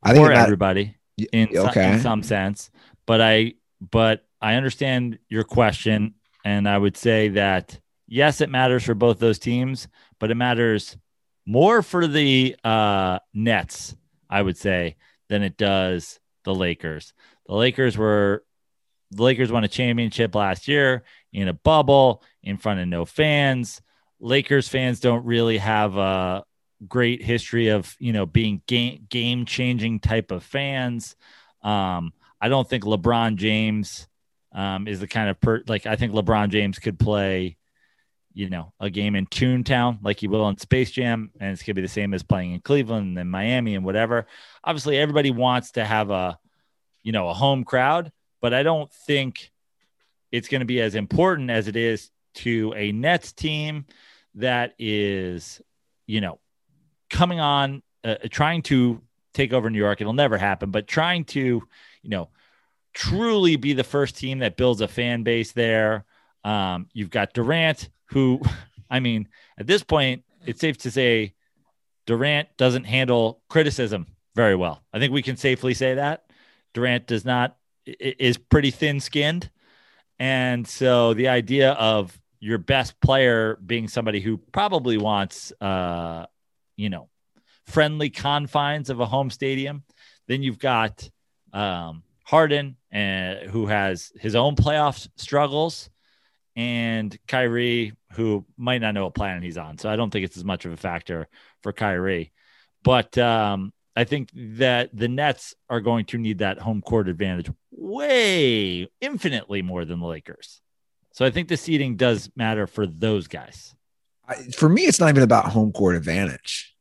Speaker 2: I think
Speaker 3: for
Speaker 2: it mat-
Speaker 3: everybody in, so-
Speaker 2: okay.
Speaker 3: in some sense. But I but I understand your question, and I would say that yes, it matters for both those teams, but it matters more for the uh, Nets, I would say, than it does the Lakers. The Lakers were the Lakers won a championship last year in a bubble in front of no fans. Lakers fans don't really have a great history of, you know, being game game changing type of fans. Um, I don't think LeBron James um, is the kind of per like I think LeBron James could play, you know, a game in Toontown like he will in Space Jam, and it's gonna be the same as playing in Cleveland and Miami and whatever. Obviously, everybody wants to have a, you know, a home crowd, but I don't think it's going to be as important as it is to a Nets team that is, you know, coming on, uh, trying to take over New York. It'll never happen, but trying to, you know, truly be the first team that builds a fan base there. Um, you've got Durant, who, I mean, at this point, it's safe to say Durant doesn't handle criticism very well. I think we can safely say that. Durant does not, is pretty thin-skinned. And so the idea of your best player being somebody who probably wants, uh, you know, friendly confines of a home stadium. Then you've got um, Harden, uh, who has his own playoff struggles, and Kyrie, who might not know what planet he's on. So I don't think it's as much of a factor for Kyrie. But um, I think that the Nets are going to need that home court advantage way infinitely more than the Lakers. So I think the seeding does matter for those guys.
Speaker 2: I, for me, it's not even about home court advantage.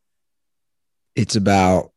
Speaker 2: It's about,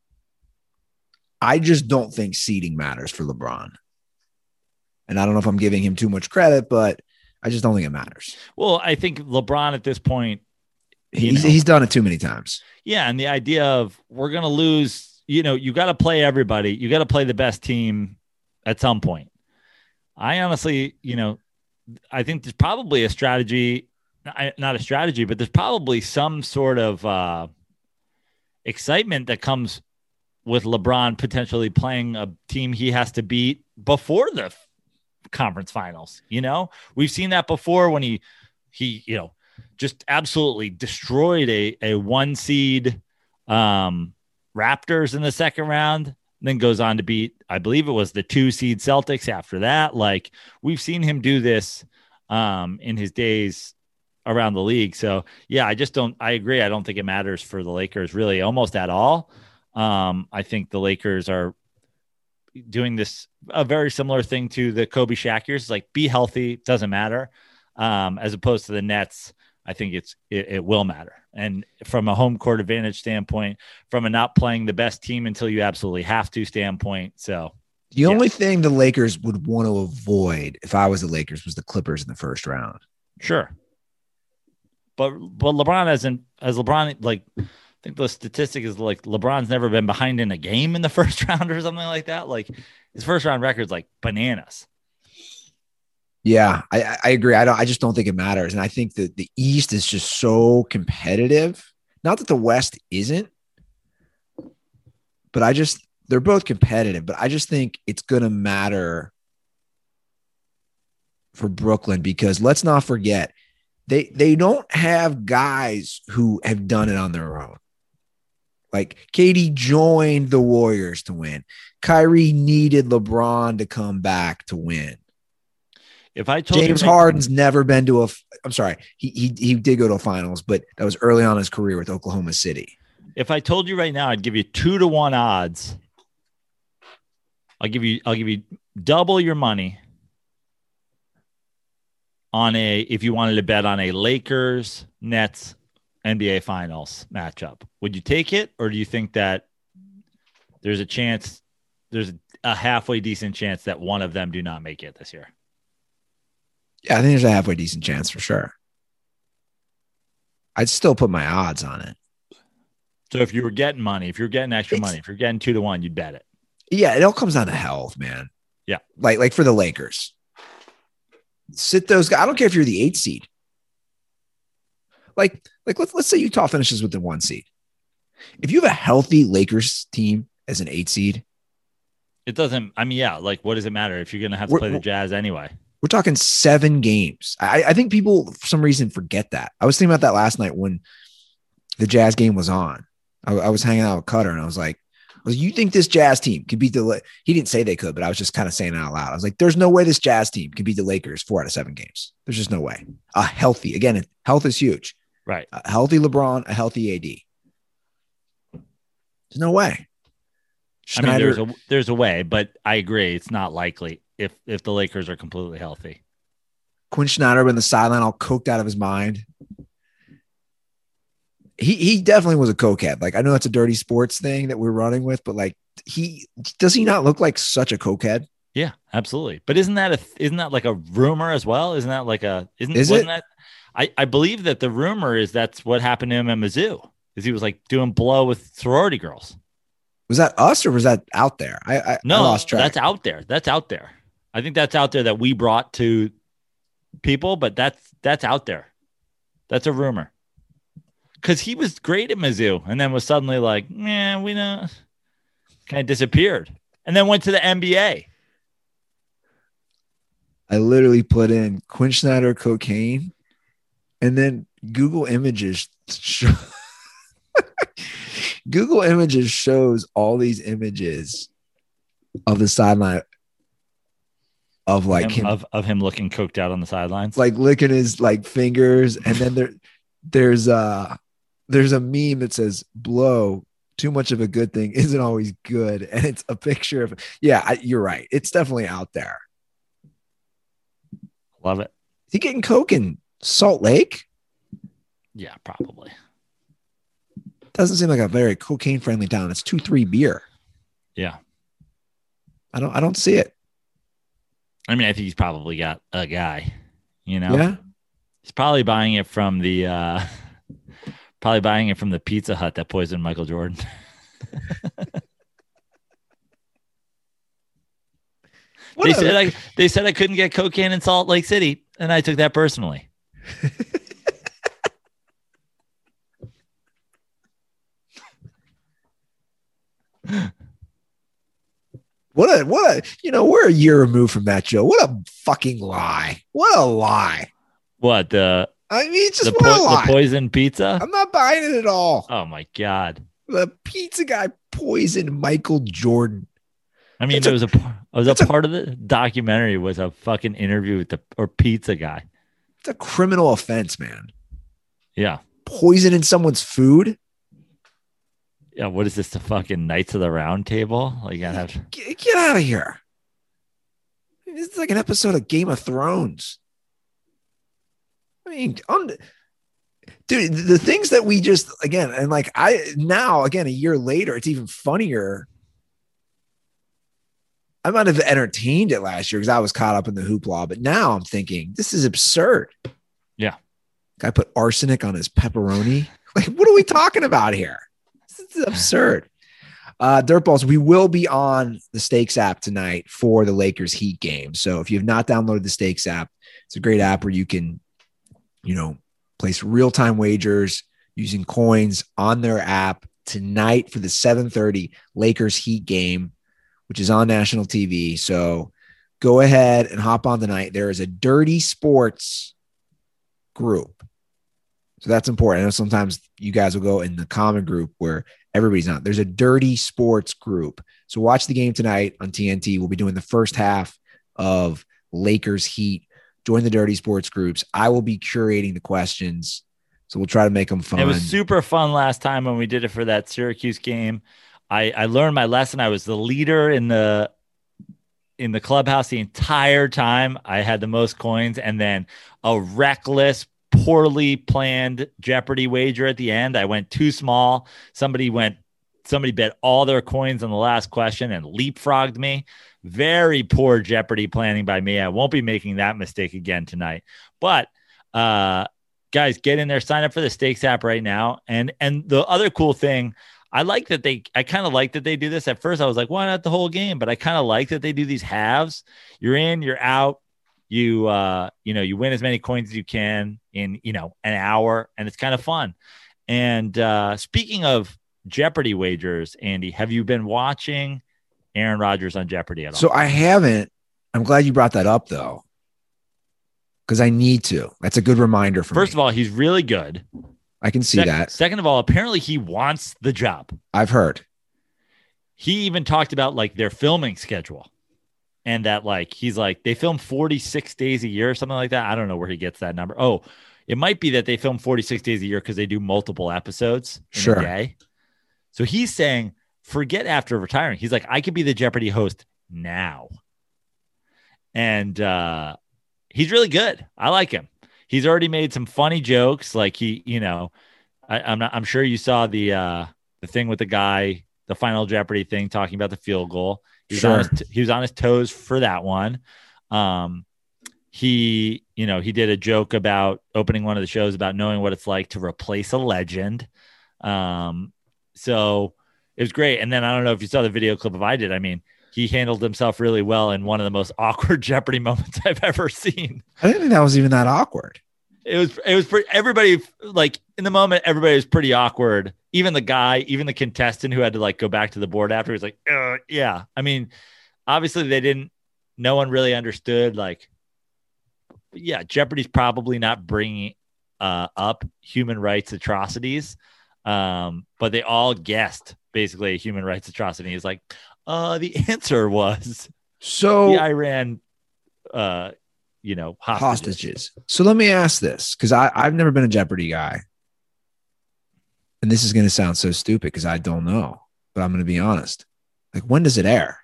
Speaker 2: I just don't think seeding matters for LeBron. And I don't know if I'm giving him too much credit, but I just don't think it matters.
Speaker 3: Well, I think LeBron at this point,
Speaker 2: he's, he's done it too many times.
Speaker 3: Yeah. And the idea of we're going to lose, you know, you got to play everybody. You got to play the best team at some point. I honestly, you know, I think there's probably a strategy, not a strategy, but there's probably some sort of uh, excitement that comes with LeBron potentially playing a team he has to beat before the conference finals. You know, we've seen that before when he, he, you know, just absolutely destroyed a, a one seed um, Raptors in the second round, then goes on to beat, I believe it was the two seed Celtics after that. Like, we've seen him do this um, in his days around the league. So yeah, I just don't, I agree. I don't think it matters for the Lakers really almost at all. Um, I think the Lakers are doing this, a very similar thing to the Kobe Shaq years. It's like, be healthy, doesn't matter. Um, as opposed to the Nets, I think it's, it, it will matter. And from a home court advantage standpoint, from a not playing the best team until you absolutely have to standpoint. So
Speaker 2: the
Speaker 3: yeah.
Speaker 2: only thing the Lakers would want to avoid if I was the Lakers was the Clippers in the first round.
Speaker 3: Sure. But, but LeBron hasn't, as LeBron, like, I think the statistic is like LeBron's never been behind in a game in the first round or something like that. Like, his first round record's like bananas.
Speaker 2: Yeah, I, I agree. I don't. I just don't think it matters, and I think that the East is just so competitive. Not that the West isn't, but I just they're both competitive. But I just think it's going to matter for Brooklyn because let's not forget they they don't have guys who have done it on their own. Like, K D joined the Warriors to win. Kyrie needed LeBron to come back to win.
Speaker 3: If I told
Speaker 2: James
Speaker 3: you
Speaker 2: Harden's never been to a, I'm sorry, he, he he did go to a finals, but that was early on in his career with Oklahoma City.
Speaker 3: If I told you right now, I'd give you two to one odds. I'll give you, I'll give you double your money on a, if you wanted to bet on a Lakers Nets N B A Finals matchup. Would you take it, or do you think that there's a chance, there's a halfway decent chance that one of them do not make it this year?
Speaker 2: Yeah, I think there's a halfway decent chance for sure. I'd still put my odds on it.
Speaker 3: So if you were getting money, if you're getting extra
Speaker 2: It's,
Speaker 3: money, if you're getting two to one, you'd bet it.
Speaker 2: Yeah, it all comes down to health, man.
Speaker 3: Yeah.
Speaker 2: Like, like for the Lakers. Sit those guys. I don't care if you're the eight seed. Like, like let's let's say Utah finishes with the one seed. If you have a healthy Lakers team as an eight seed.
Speaker 3: It doesn't. I mean, yeah. Like, what does it matter if you're going to have to
Speaker 2: We're-
Speaker 3: play the
Speaker 2: we're-
Speaker 3: Jazz anyway?
Speaker 2: We're talking seven games. I, I think people for some reason forget that. I was thinking about that last night when the Jazz game was on. I, I was hanging out with Cutter and I was like, well, you think this Jazz team could beat the, he didn't say they could, but I was just kind of saying it out loud. I was like, there's no way this Jazz team can beat the Lakers four out of seven games. There's just no way. A healthy, again, health is huge.
Speaker 3: Right.
Speaker 2: A healthy LeBron, a healthy A D. There's no way. Schneider,
Speaker 3: I mean, there's a there's a way, but I agree, it's not likely if if the Lakers are completely healthy.
Speaker 2: Quinn Schneider in the sideline, all coked out of his mind. He he definitely was a cokehead. Like, I know that's a dirty sports thing that we're running with, but like, he does he not look like such a cokehead?
Speaker 3: Yeah, absolutely. But isn't that a isn't that like a rumor as well? Isn't that like a isn't
Speaker 2: Is
Speaker 3: wasn't
Speaker 2: it?
Speaker 3: that I I believe that the rumor is that's what happened to him at Mizzou. Is he was like doing blow with sorority girls.
Speaker 2: Was that us or was that out there? I, I
Speaker 3: No,
Speaker 2: I lost track.
Speaker 3: that's out there. That's out there. I think that's out there that we brought to people, but that's that's out there. That's a rumor. Because he was great at Mizzou and then was suddenly like, yeah, we know, kind of disappeared, and then went to the N B A.
Speaker 2: I literally put in Quinn Schneider cocaine, and then Google Images show, Google Images shows all these images of the sideline of like
Speaker 3: him,
Speaker 2: him,
Speaker 3: of, of him looking coked out on the sidelines.
Speaker 2: like licking his like fingers, and then there there's uh there's a meme that says blow. Too much of a good thing isn't always good, and it's a picture of yeah. I, you're right. It's definitely out there.
Speaker 3: Love it.
Speaker 2: Is he getting coke in Salt Lake?
Speaker 3: Yeah, probably.
Speaker 2: Doesn't seem like a very cocaine friendly town. It's two three beer.
Speaker 3: Yeah.
Speaker 2: I don't I don't see it.
Speaker 3: I mean, I think he's probably got a guy, you know,
Speaker 2: Yeah.
Speaker 3: he's probably buying it from the, uh, probably buying it from the Pizza Hut that poisoned Michael Jordan.
Speaker 2: What
Speaker 3: they
Speaker 2: a-
Speaker 3: said I, they said I couldn't get cocaine in Salt Lake City, and I took that personally.
Speaker 2: What a what a you know, we're a year removed from that, Joe. What a fucking lie. What a lie.
Speaker 3: What the
Speaker 2: I mean, it's
Speaker 3: the,
Speaker 2: just what a
Speaker 3: po-
Speaker 2: lie.
Speaker 3: the poison pizza?
Speaker 2: I'm not buying it at all.
Speaker 3: Oh my god!
Speaker 2: The pizza guy poisoned Michael Jordan.
Speaker 3: I mean,
Speaker 2: It's
Speaker 3: there
Speaker 2: a-
Speaker 3: was a par- was a
Speaker 2: it's a-
Speaker 3: part of the documentary was a fucking interview with the or pizza guy.
Speaker 2: It's a criminal offense, man.
Speaker 3: Yeah,
Speaker 2: Poisoning someone's food.
Speaker 3: yeah. What is this? The fucking Knights of the Round Table? Like, I have.
Speaker 2: Get, get out of here. This is like an episode of Game of Thrones. I mean, on dude, the things that we just again, and like I now again a year later, it's even funnier. I might have entertained it last year because I was caught up in the hoopla, but now I'm thinking this is absurd.
Speaker 3: Yeah.
Speaker 2: Guy put arsenic on his pepperoni. Like, what are we talking about here? This is absurd. Uh, Dirtballs, we will be on the Stakes app tonight for the Lakers Heat game. So if you have not downloaded the Stakes app, it's a great app where you can, you know, place real-time wagers using coins on their app tonight for the seven thirty Lakers Heat game, which is on national T V. So go ahead and hop on tonight. There is a Dirty Sports group. So that's important. I know sometimes you guys will go in the common group where everybody's not. There's a Dirty Sports group. So watch the game tonight on T N T. We'll be doing the first half of Lakers Heat. Join the Dirty Sports groups. I will be curating the questions. So we'll try to make them fun.
Speaker 3: It was super fun last time when we did it for that Syracuse game. I, I learned my lesson. I was the leader in the in the clubhouse the entire time. I had the most coins, and then a reckless, poorly planned Jeopardy wager at the end. I went too small. Somebody went, somebody bet all their coins on the last question and leapfrogged me. Very poor Jeopardy planning by me. I won't be making that mistake again tonight. But uh, guys, get in there, sign up for the Stakes app right now. And and the other cool thing, I like that they, I kind of like that they do this. At first I was like, why not the whole game? But I kind of like that they do these halves. You're in, you're out. You, uh, you know, you win as many coins as you can in, you know, an hour, and it's kind of fun. And uh, speaking of Jeopardy wagers, Andy. Have you been watching Aaron Rodgers on Jeopardy at all?
Speaker 2: So I haven't. I'm glad you brought that up though, because I need to. That's a good reminder for me.
Speaker 3: First of all, he's really good.
Speaker 2: I can see
Speaker 3: Sec-
Speaker 2: that.
Speaker 3: Second of all, apparently he wants the job.
Speaker 2: I've heard.
Speaker 3: He even talked about like their filming schedule and that like he's like they film forty-six days a year or something like that. I don't know where he gets that number. Oh, it might be that they film forty-six days a year because they do multiple episodes in
Speaker 2: Sure.
Speaker 3: a day. So he's saying, forget after retiring. He's like, I could be the Jeopardy host now. And uh, he's really good. I like him. He's already made some funny jokes. Like he, you know, I, I'm not, I'm sure you saw the uh, the thing with the guy, the Final Jeopardy thing, talking about the field goal. He was,
Speaker 2: Sure.
Speaker 3: on, his, he was on his toes for that one. Um, he, you know, he did a joke about opening one of the shows about knowing what it's like to replace a legend. Um, so it was great. And then I don't know if you saw the video clip of I did. I mean, he handled himself really well in one of the most awkward Jeopardy moments I've ever seen.
Speaker 2: I didn't think that was even that awkward.
Speaker 3: It was, it was pretty, everybody like in the moment, everybody was pretty awkward. Even the guy, even the contestant who had to like go back to the board after, he was like, uh, yeah. I mean, obviously they didn't, no one really understood. Like, yeah, Jeopardy's probably not bringing uh, up human rights atrocities. Um, but they all guessed basically a human rights atrocity. He's like, uh, the answer was
Speaker 2: So
Speaker 3: the Iran, uh, you know, hostages.
Speaker 2: hostages. So let me ask this, because I I've never been a Jeopardy guy, and this is going to sound so stupid because I don't know, but I'm going to be honest. Like, when does it air?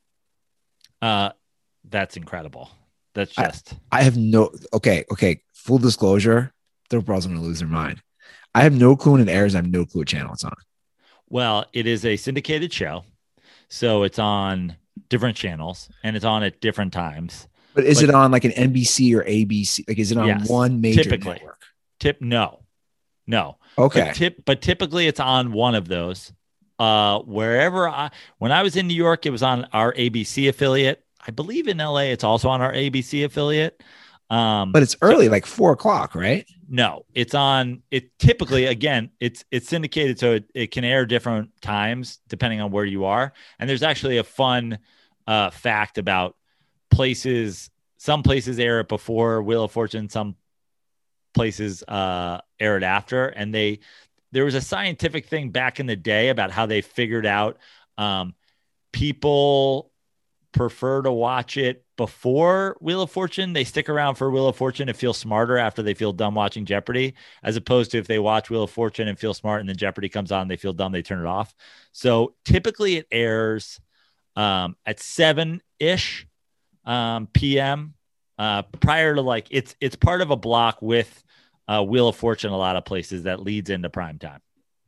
Speaker 3: Uh, that's incredible. That's just
Speaker 2: I have no. Okay, okay. Full disclosure, they're probably going to lose their mind. I have no clue when it airs. I have no clue what channel it's on.
Speaker 3: well, it is a syndicated show, so it's on different channels and it's on at different times.
Speaker 2: But is
Speaker 3: But-
Speaker 2: it on like an N B C or A B C? Like, is it on
Speaker 3: Yes,
Speaker 2: one major
Speaker 3: typically.
Speaker 2: network?
Speaker 3: Tip, no, no.
Speaker 2: Okay.
Speaker 3: But, tip, but typically it's on one of those. Uh, wherever I, when I was in New York, it was on our A B C affiliate. I believe in L A, it's also on our A B C affiliate. Um,
Speaker 2: But it's early, like four o'clock, right?
Speaker 3: no, it's on. It typically, again, it's it's syndicated, so it, it can air different times depending on where you are. And there's actually a fun uh, fact about places. Some places air it before Wheel of Fortune. Some places uh, air it after. And they there was a scientific thing back in the day about how they figured out um, people prefer to watch it before Wheel of Fortune. They stick around for Wheel of Fortune and feel smarter after they feel dumb watching Jeopardy, as opposed to if they watch Wheel of Fortune and feel smart and then Jeopardy comes on, they feel dumb, they turn it off. So typically it airs um, at seven ish um, P M uh, prior to like it's it's part of a block with uh, Wheel of Fortune. A lot of places that leads into prime time.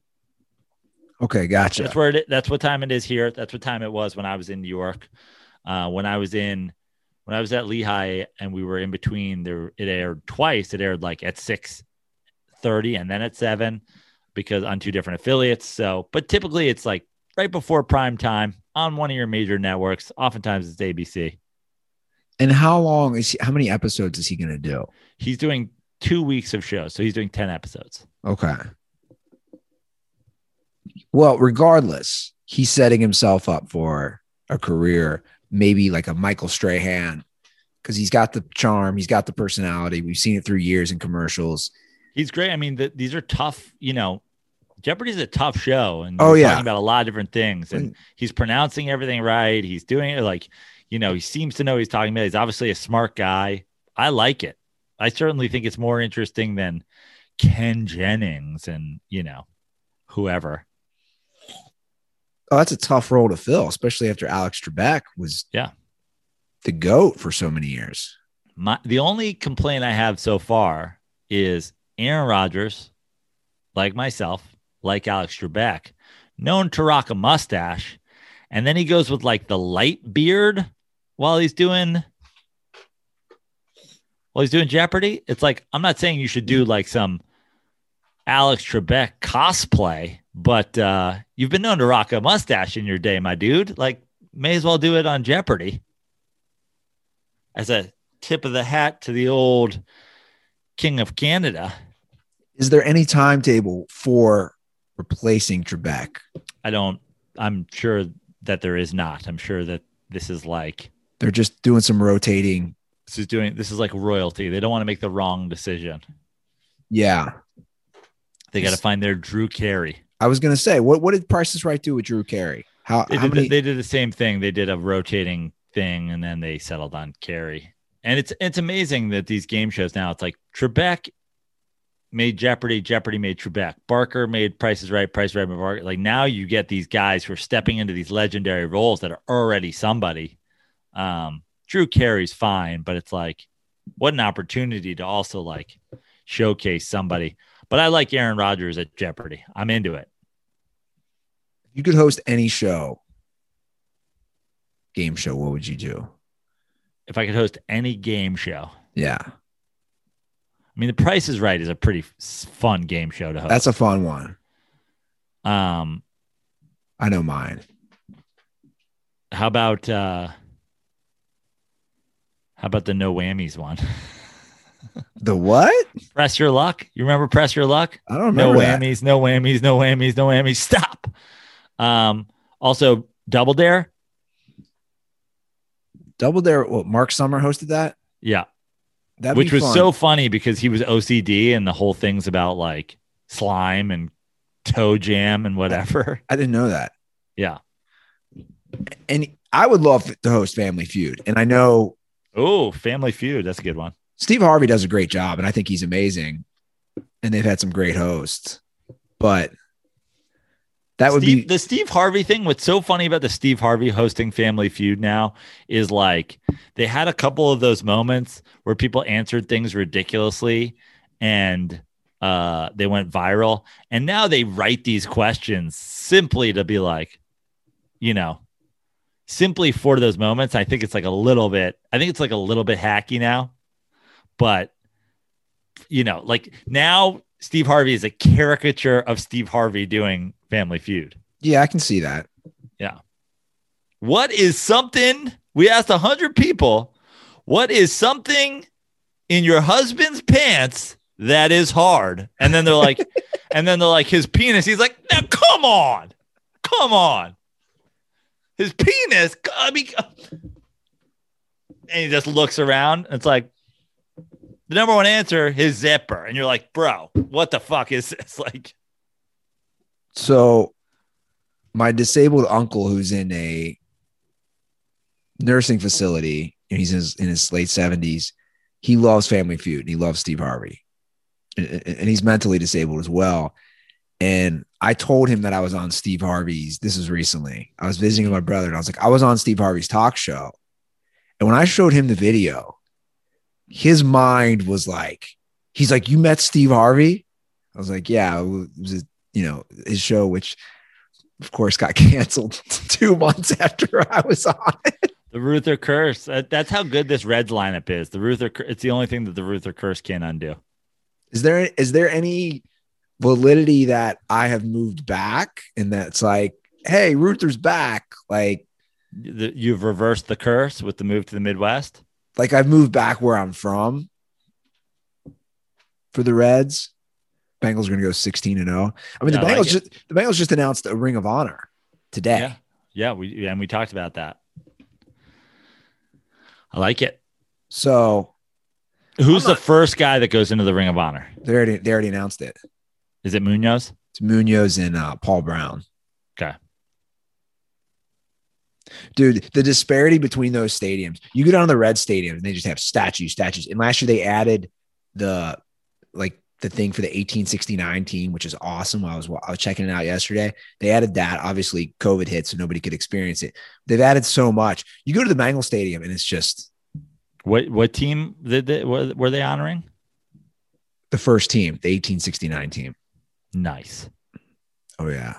Speaker 2: Okay, gotcha.
Speaker 3: That's where it. That's what time it is here. That's what time it was when I was in New York. Uh, when I was in, when I was at Lehigh, and we were in between. There, it aired twice. It aired like at six thirty and then at seven, because on two different affiliates. So, but typically it's like right before prime time on one of your major networks. Oftentimes it's A B C.
Speaker 2: And how long is he? How many episodes is he going to do?
Speaker 3: He's doing two weeks of shows, so he's doing ten episodes.
Speaker 2: Okay. Well, regardless, he's setting himself up for a career, maybe like a Michael Strahan, because he's got the charm, he's got the personality. We've seen it through years in commercials.
Speaker 3: He's great. I mean, the, these are tough, you know, Jeopardy's a tough show. And
Speaker 2: Oh,
Speaker 3: he's
Speaker 2: yeah.
Speaker 3: talking about a lot of different things. And he's pronouncing everything right. He's doing it like, you know, he seems to know what he's talking about. He's obviously a smart guy. I like it. I certainly think it's more interesting than Ken Jennings and, you know, whoever.
Speaker 2: Oh, that's a tough role to fill, especially after Alex Trebek was
Speaker 3: Yeah.
Speaker 2: the GOAT for so many years.
Speaker 3: My the only complaint I have so far is Aaron Rodgers, like myself, like Alex Trebek, known to rock a mustache, and then he goes with like the light beard while he's doing while he's doing Jeopardy. It's like, I'm not saying you should do like some Alex Trebek cosplay, but uh, you've been known to rock a mustache in your day, my dude. Like, may as well do it on Jeopardy. As a tip of the hat to the old King of Canada.
Speaker 2: Is there any timetable for replacing Trebek.
Speaker 3: I don't. I'm sure that there is not. I'm sure that this is like
Speaker 2: They're just doing some rotating.
Speaker 3: this is doing. This is like royalty. They don't want to make the wrong decision.
Speaker 2: Yeah.
Speaker 3: They got to find their Drew Carey.
Speaker 2: I was gonna say, what what did Price is Right do with Drew Carey? How,
Speaker 3: They
Speaker 2: how
Speaker 3: did,
Speaker 2: many?
Speaker 3: the, they did the same thing. They did a rotating thing, and then they settled on Carey. And it's it's amazing that these game shows now, it's like Trebek made Jeopardy, Jeopardy made Trebek, Barker made Price is Right, Price is Right made Barker. Like now you get these guys who are stepping into these legendary roles that are already somebody. Um, Drew Carey's fine, but it's like, what an opportunity to also like showcase somebody. But I like Aaron Rodgers at Jeopardy. I'm into it.
Speaker 2: You could host any show, game show. What would you do?
Speaker 3: If I could host any game show,
Speaker 2: Yeah,
Speaker 3: I mean, The Price is Right is a pretty f- fun game show to host.
Speaker 2: that's a fun one.
Speaker 3: um,
Speaker 2: I know mine.
Speaker 3: how about uh, how about the No Whammies one?
Speaker 2: The what?
Speaker 3: Press Your Luck. You remember Press Your Luck?
Speaker 2: I don't
Speaker 3: No
Speaker 2: remember that.
Speaker 3: whammies, no whammies, no whammies, no whammies. Stop. Um, also, Double Dare.
Speaker 2: Double Dare. What? Mark Summer hosted that.
Speaker 3: Yeah.
Speaker 2: That'd
Speaker 3: Which
Speaker 2: be
Speaker 3: was
Speaker 2: fun.
Speaker 3: so funny because he was O C D and the whole thing's about like slime and toe jam and whatever.
Speaker 2: I didn't know that.
Speaker 3: Yeah.
Speaker 2: And I would love to host Family Feud. And I know
Speaker 3: Oh, Family Feud. That's a good one.
Speaker 2: Steve Harvey does a great job, and I think he's amazing. And they've had some great hosts, but that would
Speaker 3: Steve,
Speaker 2: be
Speaker 3: the Steve Harvey thing. What's so funny about the Steve Harvey hosting Family Feud now is like they had a couple of those moments where people answered things ridiculously and uh, they went viral. And now they write these questions simply to be like, you know, simply for those moments. I think it's like a little bit, I think it's like a little bit hacky now, but you know, like now Steve Harvey is a caricature of Steve Harvey doing Family Feud.
Speaker 2: yeah, I can see that.
Speaker 3: Yeah. What is something we asked a hundred people? What is something in your husband's pants that is hard? And then they're like, and then they're like, his penis. He's like, now come on, come on, his penis. I mean, and he just looks around. It's like the number one answer, his zipper, and you're like, bro, what the fuck is this? Like,
Speaker 2: So my disabled uncle who's in a nursing facility, and he's in his, in his late seventies, he loves Family Feud and he loves Steve Harvey. And, and he's mentally disabled as well. And I told him that I was on Steve Harvey's. This was recently. I was visiting my brother and I was like, I was on Steve Harvey's talk show. And when I showed him the video, his mind was like, he's like, you met Steve Harvey? I was like, yeah, it was a, you know, his show, which of course got canceled two months after I was on it.
Speaker 3: the Ruther curse. That- That's how good this Reds lineup is. The Ruther, cur- it's the only thing that the Ruther curse can't undo.
Speaker 2: Is there, is there any validity that I have moved back and that's like, hey, Ruther's back? Like,
Speaker 3: The, you've reversed the curse with the move to the Midwest.
Speaker 2: like I've moved back where I'm from for the Reds. Bengals are going to go sixteen and oh. I mean,
Speaker 3: Yeah,
Speaker 2: the
Speaker 3: I
Speaker 2: Bengals
Speaker 3: like it.
Speaker 2: just the Bengals just announced a Ring of Honor today.
Speaker 3: Yeah, yeah, we and we talked about that. I like it.
Speaker 2: So
Speaker 3: Who's
Speaker 2: I'm
Speaker 3: the
Speaker 2: not-
Speaker 3: first guy that goes into the Ring of Honor?
Speaker 2: they already they already announced it.
Speaker 3: Is it Munoz?
Speaker 2: It's Munoz and uh, Paul Brown.
Speaker 3: Okay.
Speaker 2: Dude, the disparity between those stadiums. You go down to the Red Stadium and they just have statues, statues. And last year they added the like the thing for the eighteen sixty-nine team, which is awesome. I was I was checking it out yesterday. They added that. Obviously, COVID hit, so nobody could experience it. They've added so much. You go to the Bengal Stadium and it's just
Speaker 3: What what team did they, were, were they honoring?
Speaker 2: the first team, the eighteen sixty-nine team.
Speaker 3: Nice.
Speaker 2: Oh yeah.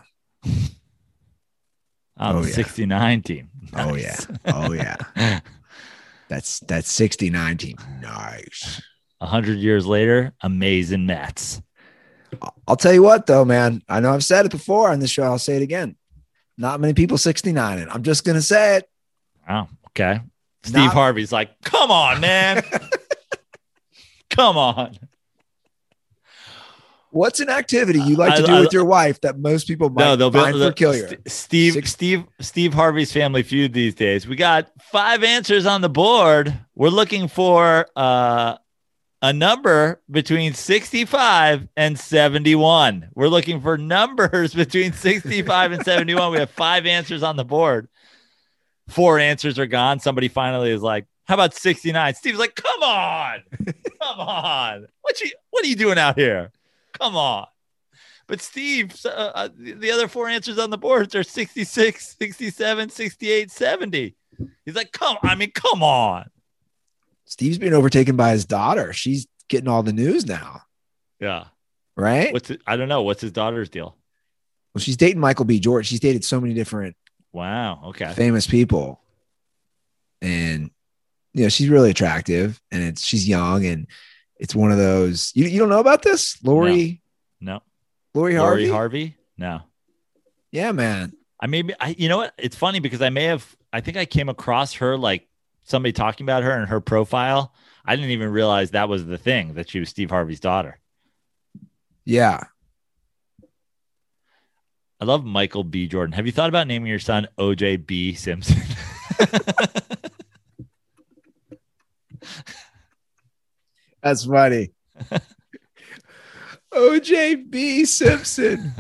Speaker 3: Oh,
Speaker 2: Oh,
Speaker 3: the
Speaker 2: yeah.
Speaker 3: sixty-nine team.
Speaker 2: Oh
Speaker 3: Nice.
Speaker 2: yeah. Oh yeah. That's that's sixty-nine team. Nice.
Speaker 3: A hundred years later, amazing Mets.
Speaker 2: I'll tell you what, though, man. I know I've said it before on this show. I'll say it again. Not many people sixty-nine it. I'm just gonna say it.
Speaker 3: Wow. Okay. Steve
Speaker 2: Not-
Speaker 3: Harvey's like, come on, man. Come on.
Speaker 2: What's an activity you like
Speaker 3: I-
Speaker 2: to do
Speaker 3: I-
Speaker 2: with your wife that most people might
Speaker 3: No, they'll
Speaker 2: find
Speaker 3: be
Speaker 2: peculiar?
Speaker 3: St- Steve,
Speaker 2: Six-
Speaker 3: Steve, Steve Harvey's Family Feud these days. We got five answers on the board. We're looking for uh, a number between sixty-five and seventy-one. We're looking for numbers between sixty-five and seventy-one. We have five answers on the board. Four answers are gone. Somebody finally is like, how about sixty-nine? Steve's like, come on. Come on. What you what are you doing out here? Come on. But Steve, uh, uh, the other four answers on the board are sixty-six, sixty-seven, sixty-eight, seventy. He's like, come I mean, come on.
Speaker 2: Steve's being overtaken by his daughter. She's getting all the news now,
Speaker 3: Yeah.
Speaker 2: right?
Speaker 3: What's it? I don't know. What's his daughter's deal?
Speaker 2: Well, she's dating Michael B. Jordan. She's dated so many different
Speaker 3: Wow. Okay.
Speaker 2: famous people. And, you know, she's really attractive and it's she's young and it's one of those. You, you don't know about this? Lori,
Speaker 3: No.
Speaker 2: Lori
Speaker 3: Lori
Speaker 2: Harvey?
Speaker 3: Harvey? No.
Speaker 2: Yeah, man.
Speaker 3: I maybe I you know what? It's funny because I may have I think I came across her like somebody talking about her and her profile. I didn't even realize that was the thing, that she was Steve Harvey's daughter.
Speaker 2: Yeah.
Speaker 3: I love Michael B. Jordan. Have you thought about naming your son O J B. Simpson?
Speaker 2: That's funny. O J B. Simpson.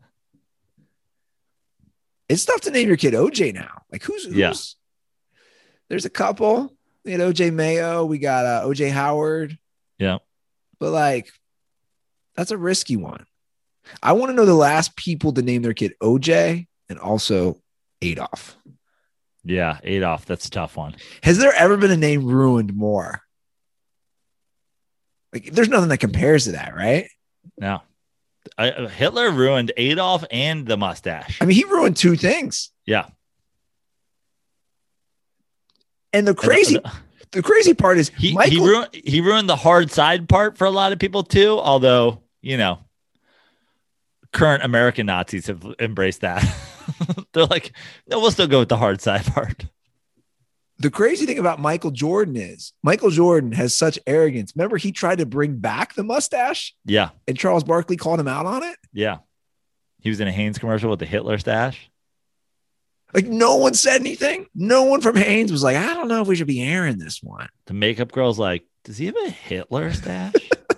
Speaker 2: It's tough to name your kid O J now. Like who's, who's
Speaker 3: Yeah.
Speaker 2: There's a couple. We had O J Mayo. We got uh, O J Howard.
Speaker 3: Yeah.
Speaker 2: But like, that's a risky one. I want to know the last people to name their kid O J and also Adolf.
Speaker 3: Yeah. Adolf. That's a tough one.
Speaker 2: Has there ever been a name ruined more? Like, there's nothing that compares to that, right?
Speaker 3: No. I, Hitler ruined Adolf and the mustache.
Speaker 2: I mean, he ruined two things.
Speaker 3: Yeah.
Speaker 2: And the crazy,
Speaker 3: And, uh,
Speaker 2: the crazy part is
Speaker 3: He
Speaker 2: Michael.
Speaker 3: he ruined he ruined the hard side part for a lot of people too. Although, you know, current American Nazis have embraced that. They're like, no, we'll still go with the hard side part.
Speaker 2: The crazy thing about Michael Jordan is Michael Jordan has such arrogance. Remember, he tried to bring back the mustache,
Speaker 3: Yeah,
Speaker 2: and Charles Barkley called him out on it.
Speaker 3: yeah. He was in a Hanes commercial with the Hitler stash.
Speaker 2: Like, no one said anything. No one from Haynes was like, I don't know if we should be airing this one.
Speaker 3: The makeup girl's like, does he have a Hitler stash?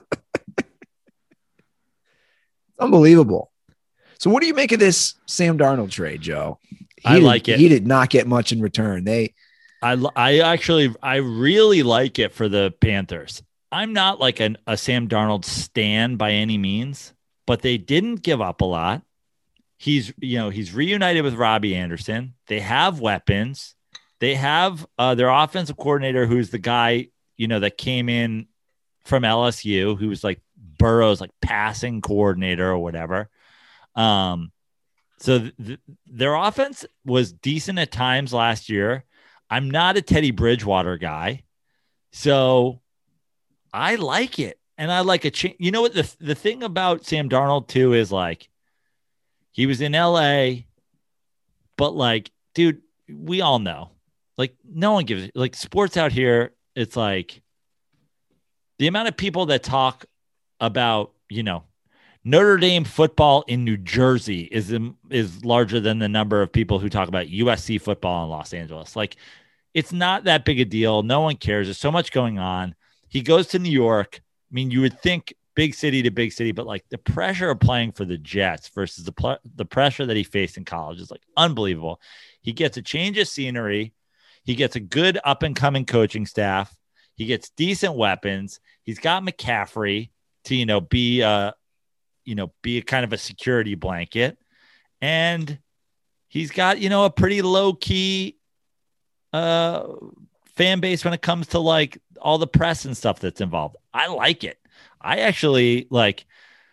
Speaker 2: Unbelievable. So what do you make of this Sam Darnold trade, Joe? He
Speaker 3: I
Speaker 2: did-
Speaker 3: like it.
Speaker 2: He did not get much in return. They
Speaker 3: I l- I actually I really like it for the Panthers. I'm not like an, a Sam Darnold stan by any means, but they didn't give up a lot. He's you know he's reunited with Robbie Anderson. They have weapons. They have uh, their offensive coordinator, who's the guy you know that came in from L S U, who was like Burrow's like passing coordinator or whatever. Um, so th- th- their offense was decent at times last year. I'm not a Teddy Bridgewater guy, so I like it, and I like a change. You know what the the thing about Sam Darnold too is like he was in L A, but like, dude, we all know, like, no one gives like sports out here. It's like the amount of people that talk about, you know, Notre Dame football in New Jersey is is larger than the number of people who talk about U S C football in Los Angeles. Like, it's not that big a deal. No one cares. There's so much going on. He goes to New York. I mean, you would think big city to big city, but like the pressure of playing for the Jets versus the pl- the pressure that he faced in college is like unbelievable. He gets a change of scenery. He gets a good up and coming coaching staff. He gets decent weapons. He's got McCaffrey to, you know, be a, you know, be a kind of a security blanket. And he's got, you know, a pretty low key uh, fan base when it comes to like all the press and stuff that's involved. I like it. I actually like,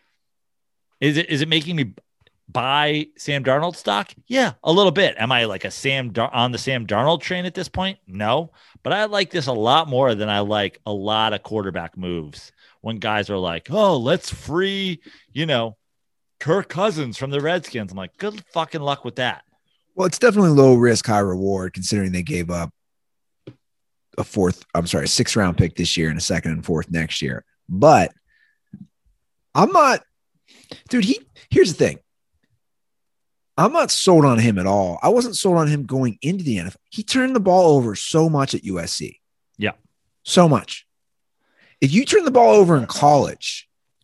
Speaker 3: is it, is it making me buy Sam Darnold stock? Yeah, a little bit. Am I like a Sam Dar- on the Sam Darnold train at this point? No, but I like this a lot more than I like a lot of quarterback moves when guys are like, oh, let's free, you know, Kirk Cousins from the Redskins. I'm like, good fucking luck with that.
Speaker 2: well, it's definitely low risk, high reward, considering they gave up a fourth, I'm sorry, a sixth round pick this year and a second and fourth next year. But I'm not Dude, he here's the thing. I'm not sold on him at all. I wasn't sold on him going into the N F L. He turned the ball over so much at U S C.
Speaker 3: Yeah.
Speaker 2: So much. If you turn the ball over in college,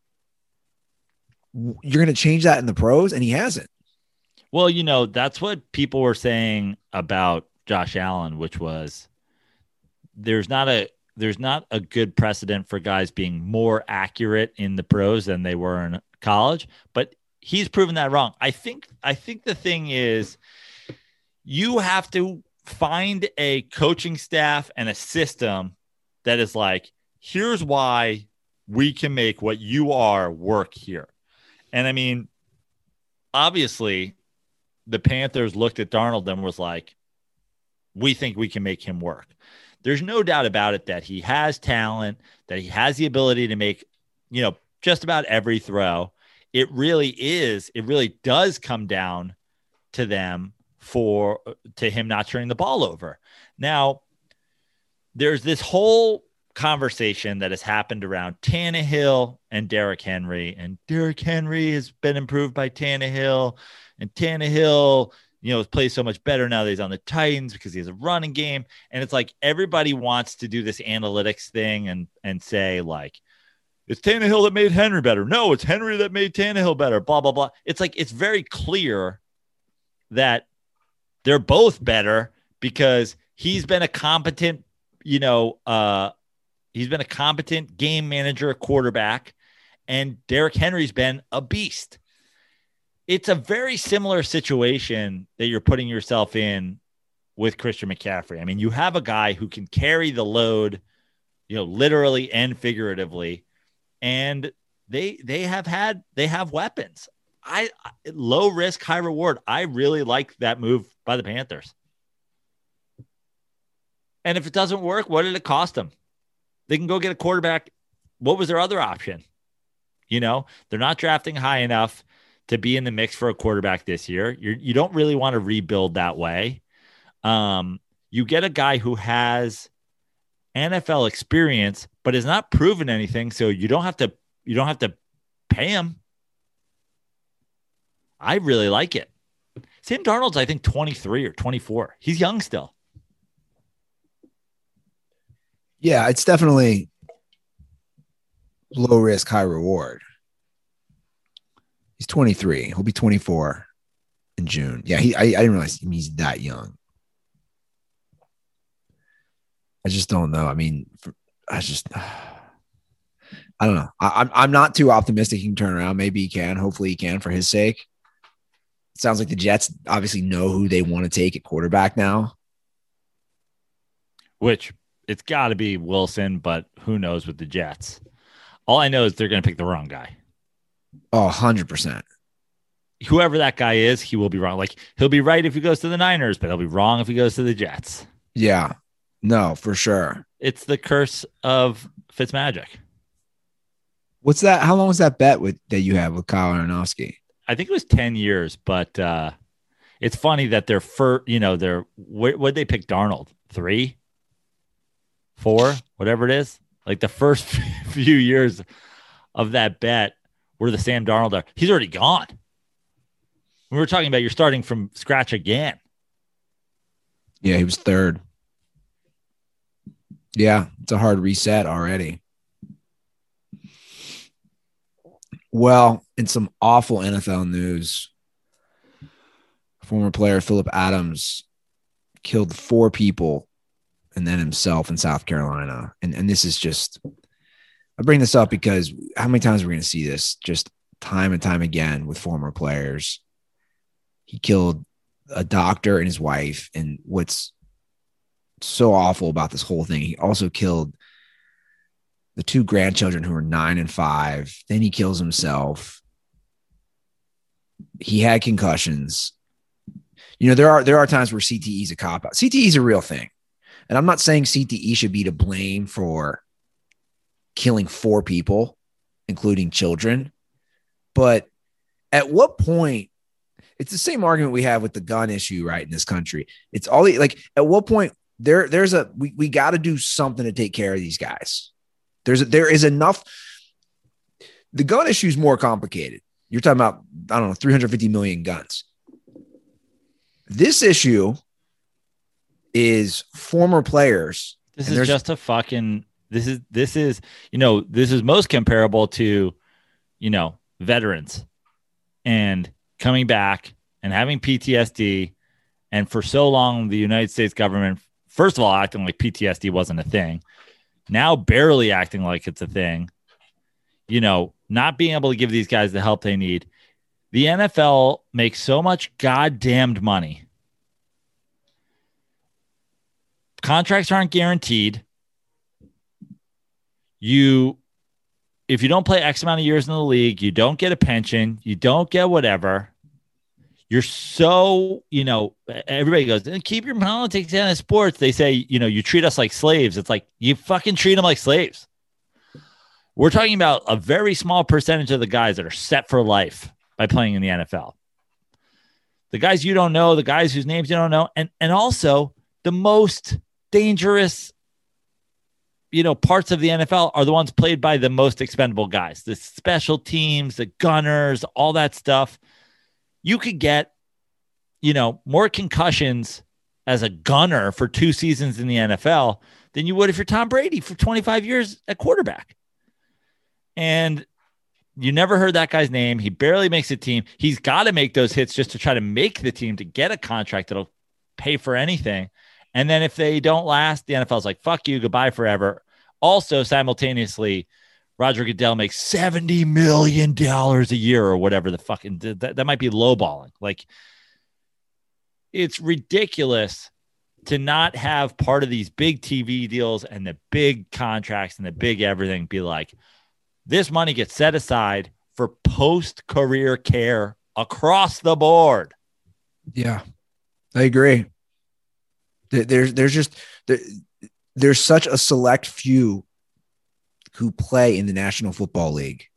Speaker 2: you're going to change that in the pros, and he hasn't.
Speaker 3: Well, you know, that's what people were saying about Josh Allen, which was there's not a there's not a good precedent for guys being more accurate in the pros than they were in college, but he's proven that wrong. I think I think the thing is you have to find a coaching staff and a system that is like, here's why we can make what you are work here. And I mean, obviously, the Panthers looked at Darnold and was like, we think we can make him work. There's no doubt about it that he has talent, that he has the ability to make, you know, just about every throw. It really is, it really does come down to them for, to him not turning the ball over. Now, there's this whole conversation that has happened around Tannehill and Derrick Henry, and Derrick Henry has been improved by Tannehill, and Tannehill, you know, plays so much better now that he's on the Titans because he has a running game. And it's like everybody wants to do this analytics thing and and say like, it's Tannehill that made Henry better. No, it's Henry that made Tannehill better. Blah blah blah. It's like it's very clear that they're both better because he's been a competent, you know, uh, he's been a competent game manager, quarterback, and Derrick Henry's been a beast. It's a very similar situation that you're putting yourself in with Christian McCaffrey. I mean, you have a guy who can carry the load, you know, literally and figuratively, and they they have had they have weapons. I low risk, high reward. I really like that move by the Panthers. And if it doesn't work, what did it cost them? They can go get a quarterback. What was their other option? You know, they're not drafting high enough to be in the mix for a quarterback this year. You're, you don't really want to rebuild that way. Um, you get a guy who has N F L experience, but has not proven anything. So you don't have to, you don't have to pay him. I really like it. Sam Darnold's, I think, twenty-three or twenty-four. He's young still.
Speaker 2: Yeah, it's definitely low risk, high reward. He's twenty-three. He'll be twenty-four in June. Yeah, he. I, I didn't realize he's that young. I just don't know. I mean, for, I just, I don't know. I, I'm I'm not too optimistic he can turn around. Maybe he can. Hopefully he can for his sake. It sounds like the Jets obviously know who they want to take at quarterback now.
Speaker 3: Which it's got to be Wilson, but who knows with the Jets? All I know is they're going to pick the wrong guy.
Speaker 2: Oh, one hundred percent.
Speaker 3: Whoever that guy is, he will be wrong. Like, he'll be right if he goes to the Niners, but he'll be wrong if he goes to the Jets.
Speaker 2: Yeah. No, for sure.
Speaker 3: It's the curse of Fitzmagic.
Speaker 2: What's that? How long was that bet with that you have with Kyle Aronofsky?
Speaker 3: I think it was ten years, but uh, it's funny that they're first, you know, they're, what would they pick Darnold? Three? Four? Whatever it is. Like the first few years of that bet were the Sam Darnold. He's already gone. We were talking about you're starting from scratch again.
Speaker 2: Yeah, he was third. Yeah, it's a hard reset already. Well, in some awful N F L news, former player Phillip Adams killed four people and then himself in South Carolina. And, and this is just, I bring this up because how many times are we going to see this just time and time again with former players? He killed a doctor and his wife. And what's so awful about this whole thing, he also killed the two grandchildren who were nine and five. Then he kills himself. He had concussions. You know, there are there are times where C T E is a cop-out. C T E is a real thing. And I'm not saying C T E should be to blame for killing four people, including children. But at what point, it's the same argument we have with the gun issue, right, in this country. It's all like, at what point there, there's a, we, we got to do something to take care of these guys. There's, there is enough. The gun issue is more complicated. You're talking about, I don't know, three hundred fifty million guns. This issue is former players.
Speaker 3: This is just a fucking, this is, this is, you know, this is most comparable to, you know, veterans and coming back and having P T S D. And for so long, the United States government, first of all, acting like P T S D wasn't a thing, now barely acting like it's a thing, you know, not being able to give these guys the help they need. The N F L makes so much goddamned money. Contracts aren't guaranteed. You, if you don't play X amount of years in the league, you don't get a pension, you don't get whatever. You're so, you know, everybody goes, keep your politics out of sports. They say, you know, you treat us like slaves. It's like, you fucking treat them like slaves. We're talking about a very small percentage of the guys that are set for life by playing in the N F L. The guys you don't know, the guys whose names you don't know, and, and also the most dangerous, you know, parts of the N F L are the ones played by the most expendable guys, the special teams, the gunners, all that stuff. You could get, you know, more concussions as a gunner for two seasons in the N F L than you would if you're Tom Brady for twenty-five years at quarterback. And you never heard that guy's name. He barely makes a team. He's got to make those hits just to try to make the team to get a contract that'll pay for anything. And then if they don't last, the N F L's like, fuck you, goodbye forever. Also, simultaneously, Roger Goodell makes seventy million dollars a year or whatever the fucking, that, that might be lowballing. Like, it's ridiculous to not have part of these big T V deals and the big contracts and the big everything be like, this money gets set aside for post-career care across the board.
Speaker 2: Yeah, I agree. There's, there's just, there, there's such a select few who play in the National Football League.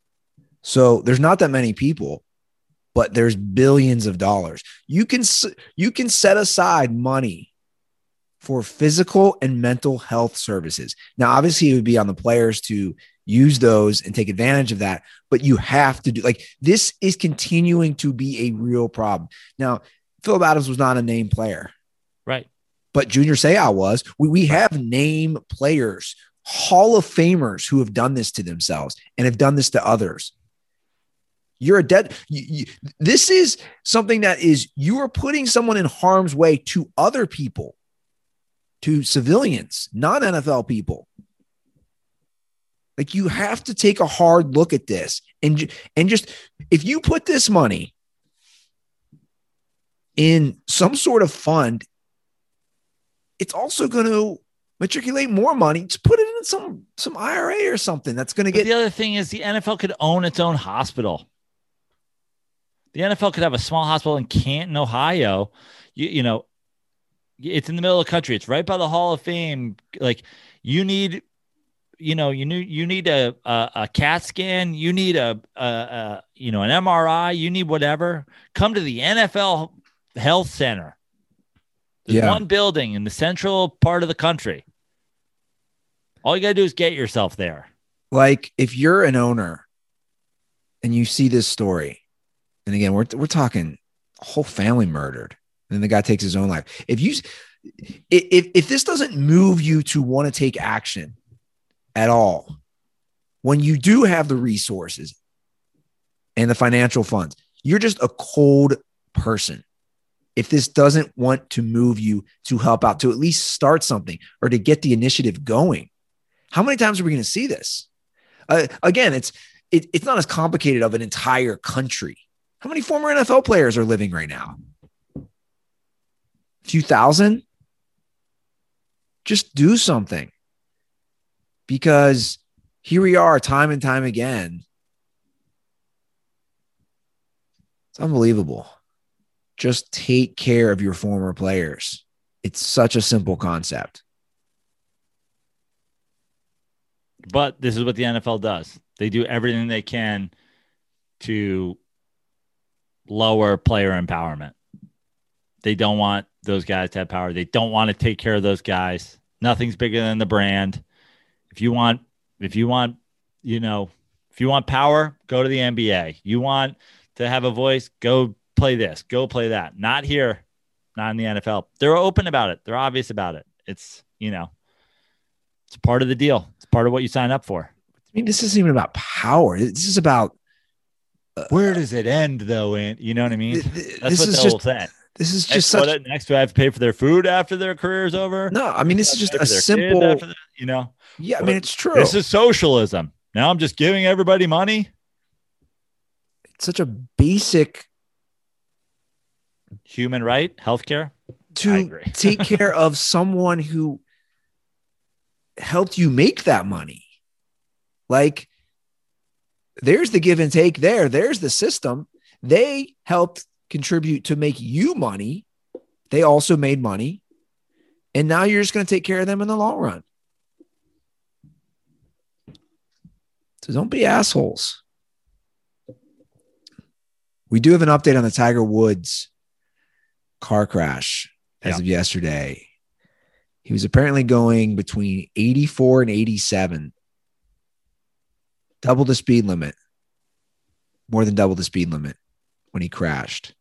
Speaker 2: So there's not that many people, but there's billions of dollars. You can, you can set aside money for physical and mental health services. Now, obviously it would be on the players to use those and take advantage of that, but you have to do, like, this is continuing to be a real problem. Now, Philip Adams was not a name player.
Speaker 3: Right.
Speaker 2: But Junior Seau was. We, we have name players, Hall of Famers who have done this to themselves and have done this to others. You're a dead. You, you, this is something that is, you are putting someone in harm's way to other people, to civilians, non-N F L people. Like, you have to take a hard look at this and, and just, if you put this money in some sort of fund, it's also going to matriculate more money. Just put it in some, some I R A or something that's going to get.
Speaker 3: The other thing is the N F L could own its own hospital. The N F L could have a small hospital in Canton, Ohio. You, you know, it's in the middle of the country. It's right by the Hall of Fame. Like, you need, you know, you need, you need a, a, a CAT scan. You need a, a, a, you know, an M R I. You need whatever. Come to the N F L Health Center. There's
Speaker 2: yeah.
Speaker 3: one building in the central part of the country. All you got to do is get yourself there.
Speaker 2: Like, if you're an owner and you see this story, and again, we're, we're talking a whole family murdered, and then the guy takes his own life. If you, if, if this doesn't move you to want to take action at all, when you do have the resources and the financial funds, you're just a cold person. If this doesn't want to move you to help out, to at least start something or to get the initiative going, how many times are we going to see this? Uh, again, it's it, it's not as complicated of an entire country. How many former N F L players are living right now? A few thousand? Just do something. Because here we are time and time again. It's unbelievable. Just take care of your former players. It's such a simple concept.
Speaker 3: But this is what the N F L does. They do everything they can to lower player empowerment. They don't want those guys to have power. They don't want to take care of those guys. Nothing's bigger than the brand. If you want, if you want, you know, If you want power, go to the N B A. You want to have a voice, go play this, go play that. Not here, not in the N F L. They're open about it. They're obvious about it. It's, you know, it's part of the deal. It's part of what you sign up for.
Speaker 2: I mean, this isn't even about power. This is about
Speaker 3: uh, where does it end, though? And you know what I mean? Th- th-
Speaker 2: That's
Speaker 3: what
Speaker 2: is
Speaker 3: they'll
Speaker 2: just,
Speaker 3: say.
Speaker 2: This is just
Speaker 3: next,
Speaker 2: such.
Speaker 3: What, next, do I have to pay for their food after their career's over?
Speaker 2: No, I mean, this is just a simple.
Speaker 3: The, you know,
Speaker 2: yeah, I mean, it's true.
Speaker 3: This is socialism. Now I'm just giving everybody money.
Speaker 2: It's such a basic
Speaker 3: human right, healthcare,
Speaker 2: to take care of someone who helped you make that money. Like, there's the give and take there. There's the system. They helped contribute to make you money. They also made money. And now you're just going to take care of them in the long run. So don't be assholes. We do have an update on the Tiger Woods car crash as yeah. of yesterday. He was apparently going between eighty-four and eighty-seven. Double the speed limit. More than double the speed limit when he crashed.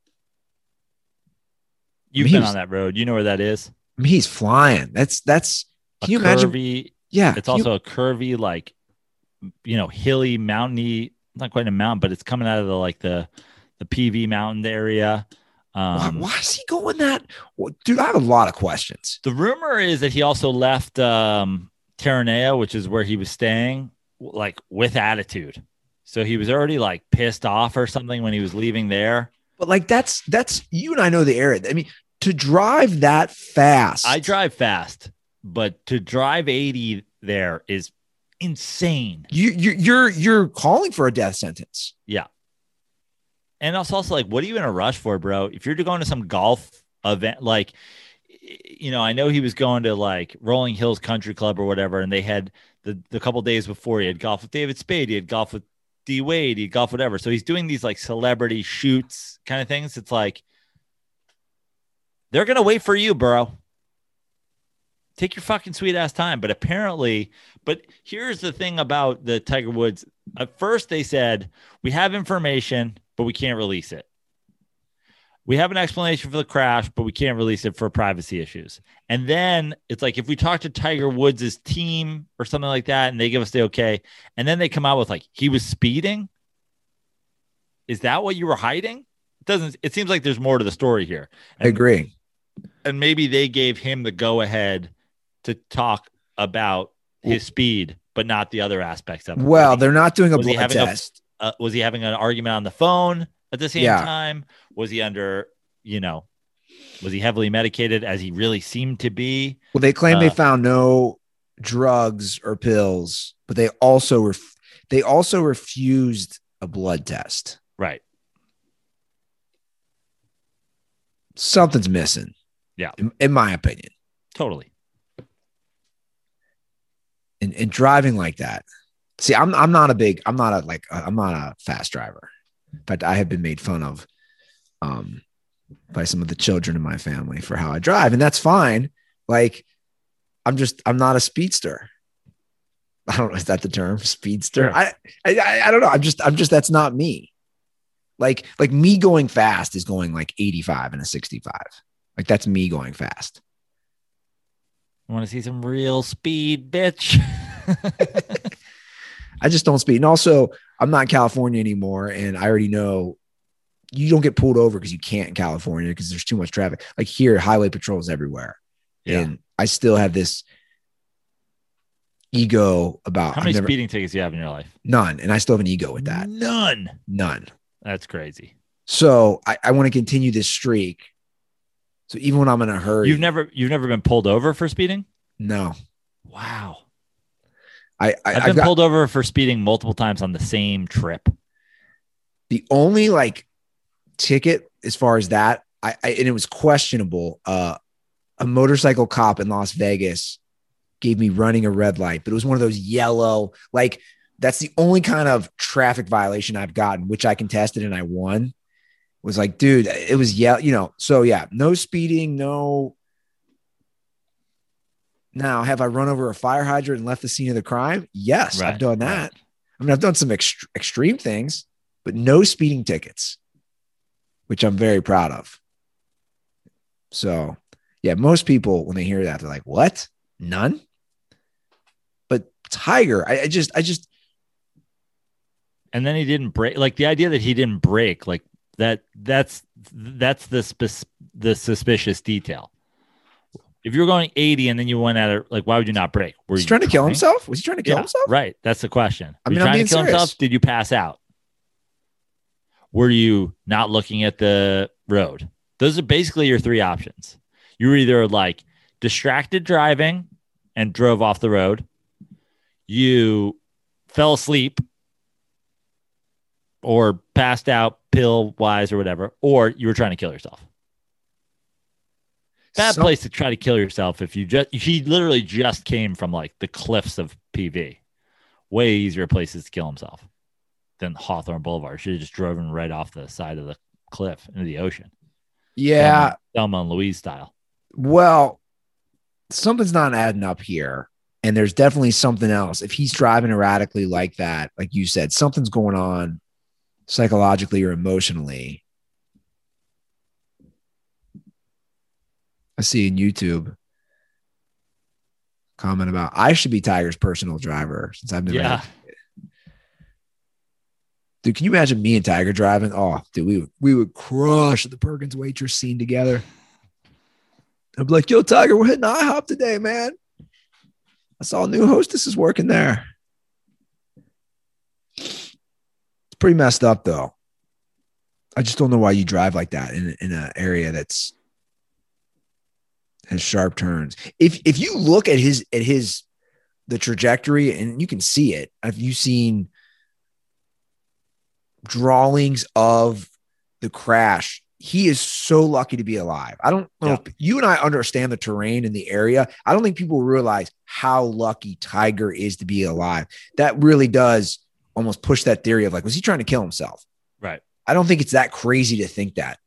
Speaker 3: You've I mean, been was, on that road. You know where that is?
Speaker 2: I mean, he's flying. That's, that's, can
Speaker 3: a
Speaker 2: you
Speaker 3: curvy,
Speaker 2: imagine? Yeah.
Speaker 3: It's also
Speaker 2: you,
Speaker 3: a curvy, like, you know, hilly, mountainy, not quite a mountain, but it's coming out of the, like the, the P V mountain area. Um,
Speaker 2: why, why is he going that? Dude, I have a lot of questions.
Speaker 3: The rumor is that he also left um, Terranea, which is where he was staying, like with attitude. So he was already like pissed off or something when he was leaving there.
Speaker 2: But like, that's, that's, you and I know the area. I mean, to drive that fast.
Speaker 3: I drive fast, but to drive eighty there is insane.
Speaker 2: You, you, you're, you're calling for a death sentence.
Speaker 3: Yeah. And it's also like, what are you in a rush for, bro? If you're going to some golf event, like, you know, I know he was going to like Rolling Hills Country Club or whatever, and they had the, the couple days before he had golf with David Spade, he had golf with D Wade, he had golf whatever. So he's doing these like celebrity shoots kind of things. It's like, they're going to wait for you, bro. Take your fucking sweet ass time. But apparently, but here's the thing about the Tiger Woods. At first they said, we have information, but we can't release it. We have an explanation for the crash, but we can't release it for privacy issues. And then it's like, if we talk to Tiger Woods' team or something like that, and they give us the okay, and then they come out with like, he was speeding. Is that what you were hiding? It doesn't, it seems like there's more to the story here. And,
Speaker 2: I agree.
Speaker 3: And maybe they gave him the go ahead to talk about his speed, but not the other aspects of it.
Speaker 2: Well, they're not doing a blood test.
Speaker 3: A, uh, was he having an argument on the phone at the same
Speaker 2: yeah.
Speaker 3: time? Was he under, you know, was he heavily medicated as he really seemed to be?
Speaker 2: Well, they claim
Speaker 3: uh,
Speaker 2: they found no drugs or pills, but they also ref- they also refused a blood test.
Speaker 3: Right.
Speaker 2: Something's missing.
Speaker 3: Yeah.
Speaker 2: In, in my opinion.
Speaker 3: Totally.
Speaker 2: And, and driving like that. See, I'm I'm not a big, I'm not a like I'm not a fast driver. In fact, I have been made fun of um by some of the children in my family for how I drive, and that's fine. Like, I'm just I'm not a speedster. I don't know, is that the term? Speedster?
Speaker 3: Sure.
Speaker 2: I, I I don't know. I'm just I'm just that's not me. Like like me going fast is going like eighty-five and a sixty-five. Like that's me going fast.
Speaker 3: I want to see some real speed, bitch.
Speaker 2: I just don't speed. And also, I'm not in California anymore. And I already know you don't get pulled over because you can't in California because there's too much traffic. Like here, highway patrol is everywhere. Yeah. And I still have this ego about
Speaker 3: how many
Speaker 2: never,
Speaker 3: speeding tickets you have in your life?
Speaker 2: None. And I still have an ego with that.
Speaker 3: None.
Speaker 2: None.
Speaker 3: That's crazy.
Speaker 2: So I, I want to continue this streak. So even when I'm in a hurry.
Speaker 3: You've never you've never been pulled over for speeding?
Speaker 2: No.
Speaker 3: Wow.
Speaker 2: I, I
Speaker 3: I've been got, pulled over for speeding multiple times on the same trip.
Speaker 2: The only like ticket as far as that, I, I and it was questionable. Uh, a motorcycle cop in Las Vegas gave me running a red light, but it was one of those yellow, like that's the only kind of traffic violation I've gotten, which I contested and I won. Was like, dude, it was yeah, you know. So yeah, no speeding, no. Now, have I run over a fire hydrant and left the scene of the crime? Yes,
Speaker 3: right,
Speaker 2: I've done that.
Speaker 3: Right.
Speaker 2: I mean, I've done some ext- extreme things, but no speeding tickets, which I'm very proud of. So, yeah, most people, when they hear that, they're like, what? None? But Tiger, I, I just, I just.
Speaker 3: And then he didn't break. Like the idea that he didn't break, like that, that's, that's the, spe- the suspicious detail. If you're going eighty and then you went at it, like, why would you not break? Were
Speaker 2: Was he
Speaker 3: you
Speaker 2: trying to kill himself? Was he trying to kill
Speaker 3: yeah,
Speaker 2: himself?
Speaker 3: Right. That's the question.
Speaker 2: I
Speaker 3: Were
Speaker 2: mean,
Speaker 3: you
Speaker 2: I'm
Speaker 3: trying
Speaker 2: being
Speaker 3: to kill
Speaker 2: serious.
Speaker 3: himself? Did you pass out? Were you not looking at the road? Those are basically your three options. You were either like distracted driving and drove off the road. You fell asleep or passed out pill wise or whatever, or you were trying to kill yourself. Bad
Speaker 2: Some-
Speaker 3: place to try to kill yourself if you just, he literally just came from like the cliffs of P V. Way easier places to kill himself than Hawthorne Boulevard. Should have just driven right off the side of the cliff into the ocean.
Speaker 2: Yeah.
Speaker 3: Thelma and Louise style.
Speaker 2: Well, something's not adding up here. And there's definitely something else. If he's driving erratically like that, like you said, something's going on psychologically or emotionally. I see in YouTube comment about I should be Tiger's personal driver since I've never.
Speaker 3: Yeah.
Speaker 2: Had- Dude, can you imagine me and Tiger driving? Oh, dude, we would we would crush the Perkins waitress scene together. I'd be like, yo, Tiger, we're hitting IHOP today, man. I saw a new hostess is working there. It's pretty messed up, though. I just don't know why you drive like that in, in an area that's has sharp turns. If if you look at his at his the trajectory and you can see it, have you seen drawings of the crash? He is so lucky to be alive. I don't know
Speaker 3: Yeah.
Speaker 2: if you and I understand the terrain in the area. I don't think people realize how lucky Tiger is to be alive. That really does almost push that theory of like, was he trying to kill himself?
Speaker 3: Right.
Speaker 2: I don't think it's that crazy to think that.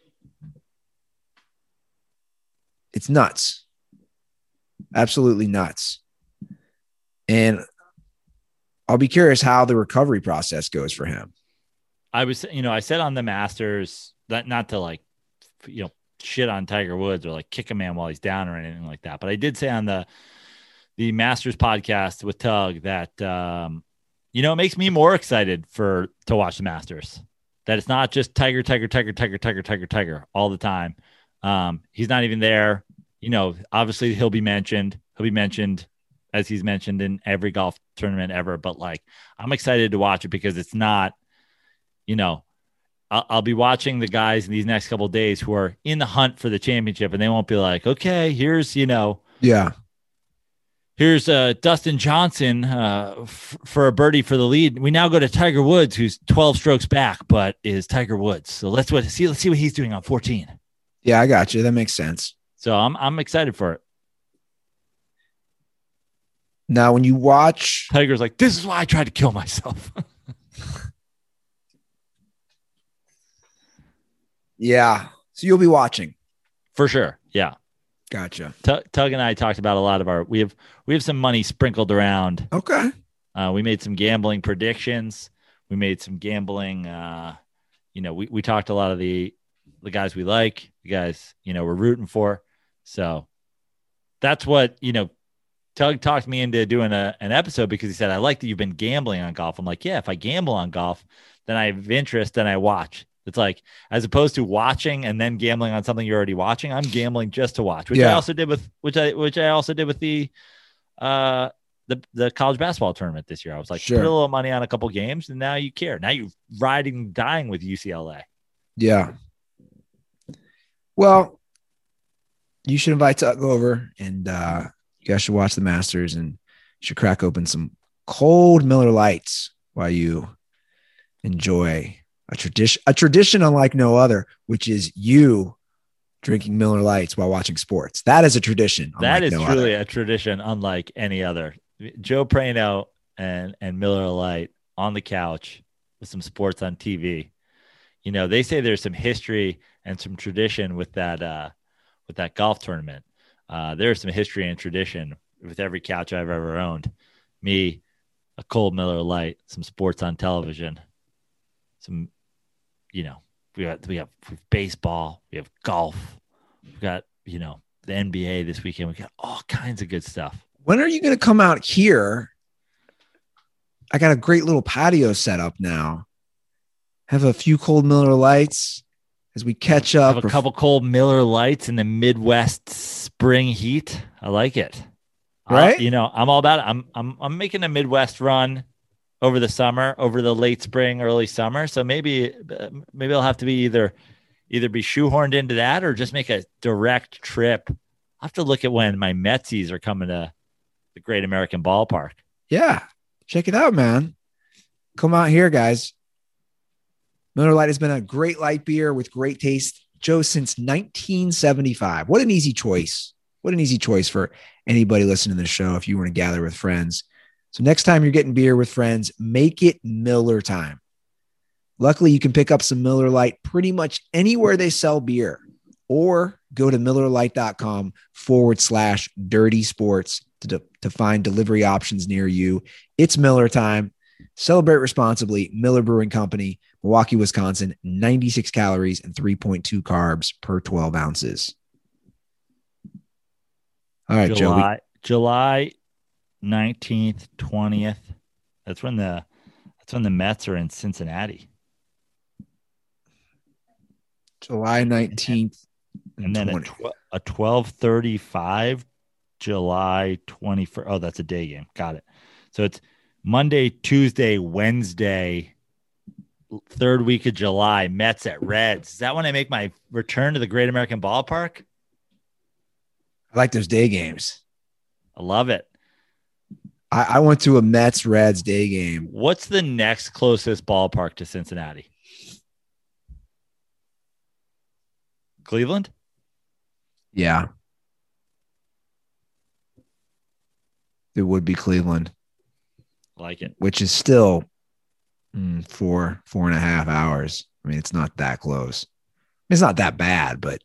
Speaker 2: It's nuts. Absolutely nuts. And I'll be curious how the recovery process goes for him.
Speaker 3: I was, you know, I said on the Masters that not to like, you know, shit on Tiger Woods or like kick a man while he's down or anything like that. But I did say on the, the Masters podcast with Tug that, um, you know, it makes me more excited for, to watch the Masters, that it's not just Tiger, Tiger, Tiger, Tiger, Tiger, Tiger, Tiger all the time. Um, he's not even there. You know, obviously he'll be mentioned, he'll be mentioned as he's mentioned in every golf tournament ever. But like, I'm excited to watch it because it's not, you know, I'll, I'll be watching the guys in these next couple of days who are in the hunt for the championship, and they won't be like, okay, here's, you know,
Speaker 2: Yeah.
Speaker 3: here's uh, Dustin Johnson uh, f- for a birdie for the lead. We now go to Tiger Woods, who's twelve strokes back, but is Tiger Woods. So let's what see. Let's see what he's doing on fourteen.
Speaker 2: Yeah, I got you. That makes sense.
Speaker 3: So I'm I'm excited for it.
Speaker 2: Now, when you watch,
Speaker 3: Tiger's like, this is why I tried to kill myself.
Speaker 2: yeah. So you'll be watching.
Speaker 3: For sure. Yeah.
Speaker 2: Gotcha.
Speaker 3: T- Tug and I talked about a lot of our. We have we have some money sprinkled around.
Speaker 2: Okay.
Speaker 3: Uh, we made some gambling predictions. We made some gambling. Uh, you know, we, we talked a lot of the the guys we like, the guys, you know, we're rooting for. So that's what, you know, Tug talked me into doing a, an episode because he said, I like that you've been gambling on golf. I'm like, yeah, if I gamble on golf, then I have interest, then I watch. It's like, as opposed to watching and then gambling on something you're already watching, I'm gambling just to watch, which I
Speaker 2: Yeah.
Speaker 3: also did with, which I, which I also did with the, uh, the, the college basketball tournament this year. I was like,
Speaker 2: Sure.
Speaker 3: put a little money on a couple games and now you care. Now you're riding, dying with U C L A.
Speaker 2: Yeah. Well, you should invite Tug over and uh, you guys should watch the Masters and you should crack open some cold Miller Lights while you enjoy a tradition, a tradition unlike no other, which is you drinking Miller Lights while watching sports. That is a tradition.
Speaker 3: That
Speaker 2: unlike
Speaker 3: is
Speaker 2: no
Speaker 3: truly
Speaker 2: other.
Speaker 3: a tradition unlike any other. Joe Prano and, and Miller Lite on the couch with some sports on T V. You know, they say there's some history and some tradition with that, uh, with that golf tournament. Uh, there's some history and tradition with every couch I've ever owned. Me a cold Miller Lite, some sports on television, some, you know, we got we have, we have baseball, we have golf, we got, you know, the N B A this weekend. We got all kinds of good stuff.
Speaker 2: When are you going to come out here? I got a great little patio set up now. Have a few cold Miller Lights as we catch up.
Speaker 3: Have a couple cold Miller Lights in the Midwest spring heat. I like it.
Speaker 2: Right?
Speaker 3: I'll, you know, I'm all about it. I'm I'm I'm making a Midwest run over the summer, over the late spring, early summer. So maybe maybe I'll have to be either either be shoehorned into that or just make a direct trip. I'll have to look at when my Metsies are coming to the Great American Ballpark.
Speaker 2: Yeah. Check it out, man. Come out here, guys. Miller Lite has been a great light beer with great taste, Joe, since nineteen seventy-five. What an easy choice. What an easy choice for anybody listening to the show if you want to gather with friends. So next time you're getting beer with friends, make it Miller time. Luckily, you can pick up some Miller Lite pretty much anywhere they sell beer, or go to MillerLite.com forward slash dirty sports to, to find delivery options near you. It's Miller time. Celebrate responsibly. Miller Brewing Company, Milwaukee, Wisconsin, ninety-six calories and three point two carbs per twelve ounces. All right,
Speaker 3: July,
Speaker 2: Joe.
Speaker 3: July nineteenth, twentieth. That's when the that's when the Mets are in Cincinnati.
Speaker 2: July nineteenth and,
Speaker 3: and then a, tw- a twelve thirty-five, July twenty-first. Oh, that's a day game. Got it. So it's Monday, Tuesday, Wednesday, third week of July, Mets at Reds. Is that when I make my return to the Great American Ballpark?
Speaker 2: I like those day games.
Speaker 3: I love it.
Speaker 2: I, I went to a Mets Reds day game.
Speaker 3: What's the next closest ballpark to Cincinnati? Cleveland?
Speaker 2: Yeah. It would be Cleveland.
Speaker 3: Like it.
Speaker 2: Which is still mm, four, four and a half hours. I mean, it's not that close. It's not that bad, but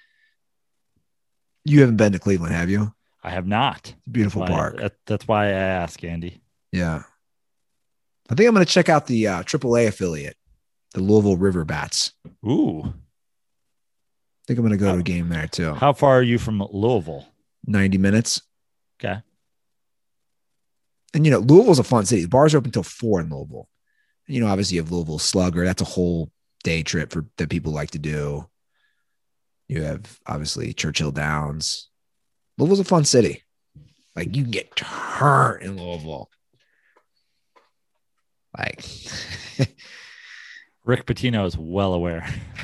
Speaker 2: you haven't been to Cleveland, have you?
Speaker 3: I have not.
Speaker 2: It's a beautiful
Speaker 3: that's
Speaker 2: park.
Speaker 3: I, that, that's why I ask, Andy.
Speaker 2: Yeah. I think I'm going to check out the uh, triple A affiliate, the Louisville River Bats.
Speaker 3: Ooh.
Speaker 2: I think I'm going to go how, to a game there too.
Speaker 3: How far are you from Louisville?
Speaker 2: ninety minutes.
Speaker 3: Okay.
Speaker 2: And, you know, Louisville's a fun city. The bars are open until four in Louisville. And, you know, obviously you have Louisville Slugger. That's a whole day trip for that people like to do. You have, obviously, Churchill Downs. Louisville's a fun city. Like, you can get turned in Louisville. Like,
Speaker 3: Rick Pitino is well aware.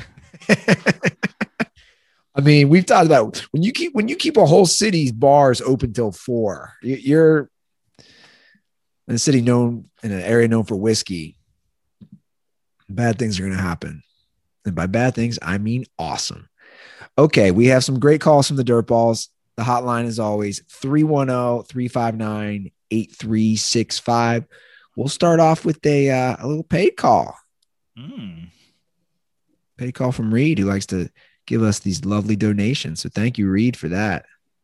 Speaker 2: I mean, we've talked about when you keep when you keep a whole city's bars open till four, you're in a city known in an area known for whiskey. Bad things are going to happen, and by bad things, I mean awesome. Okay, we have some great calls from the Dirtballs. The hotline is always three one zero, three five nine, eight three six five. We'll start off with a uh, a little paid call.
Speaker 3: Mm.
Speaker 2: Paid call from Reed, who likes to give us these lovely donations. So thank you, Reed, for that.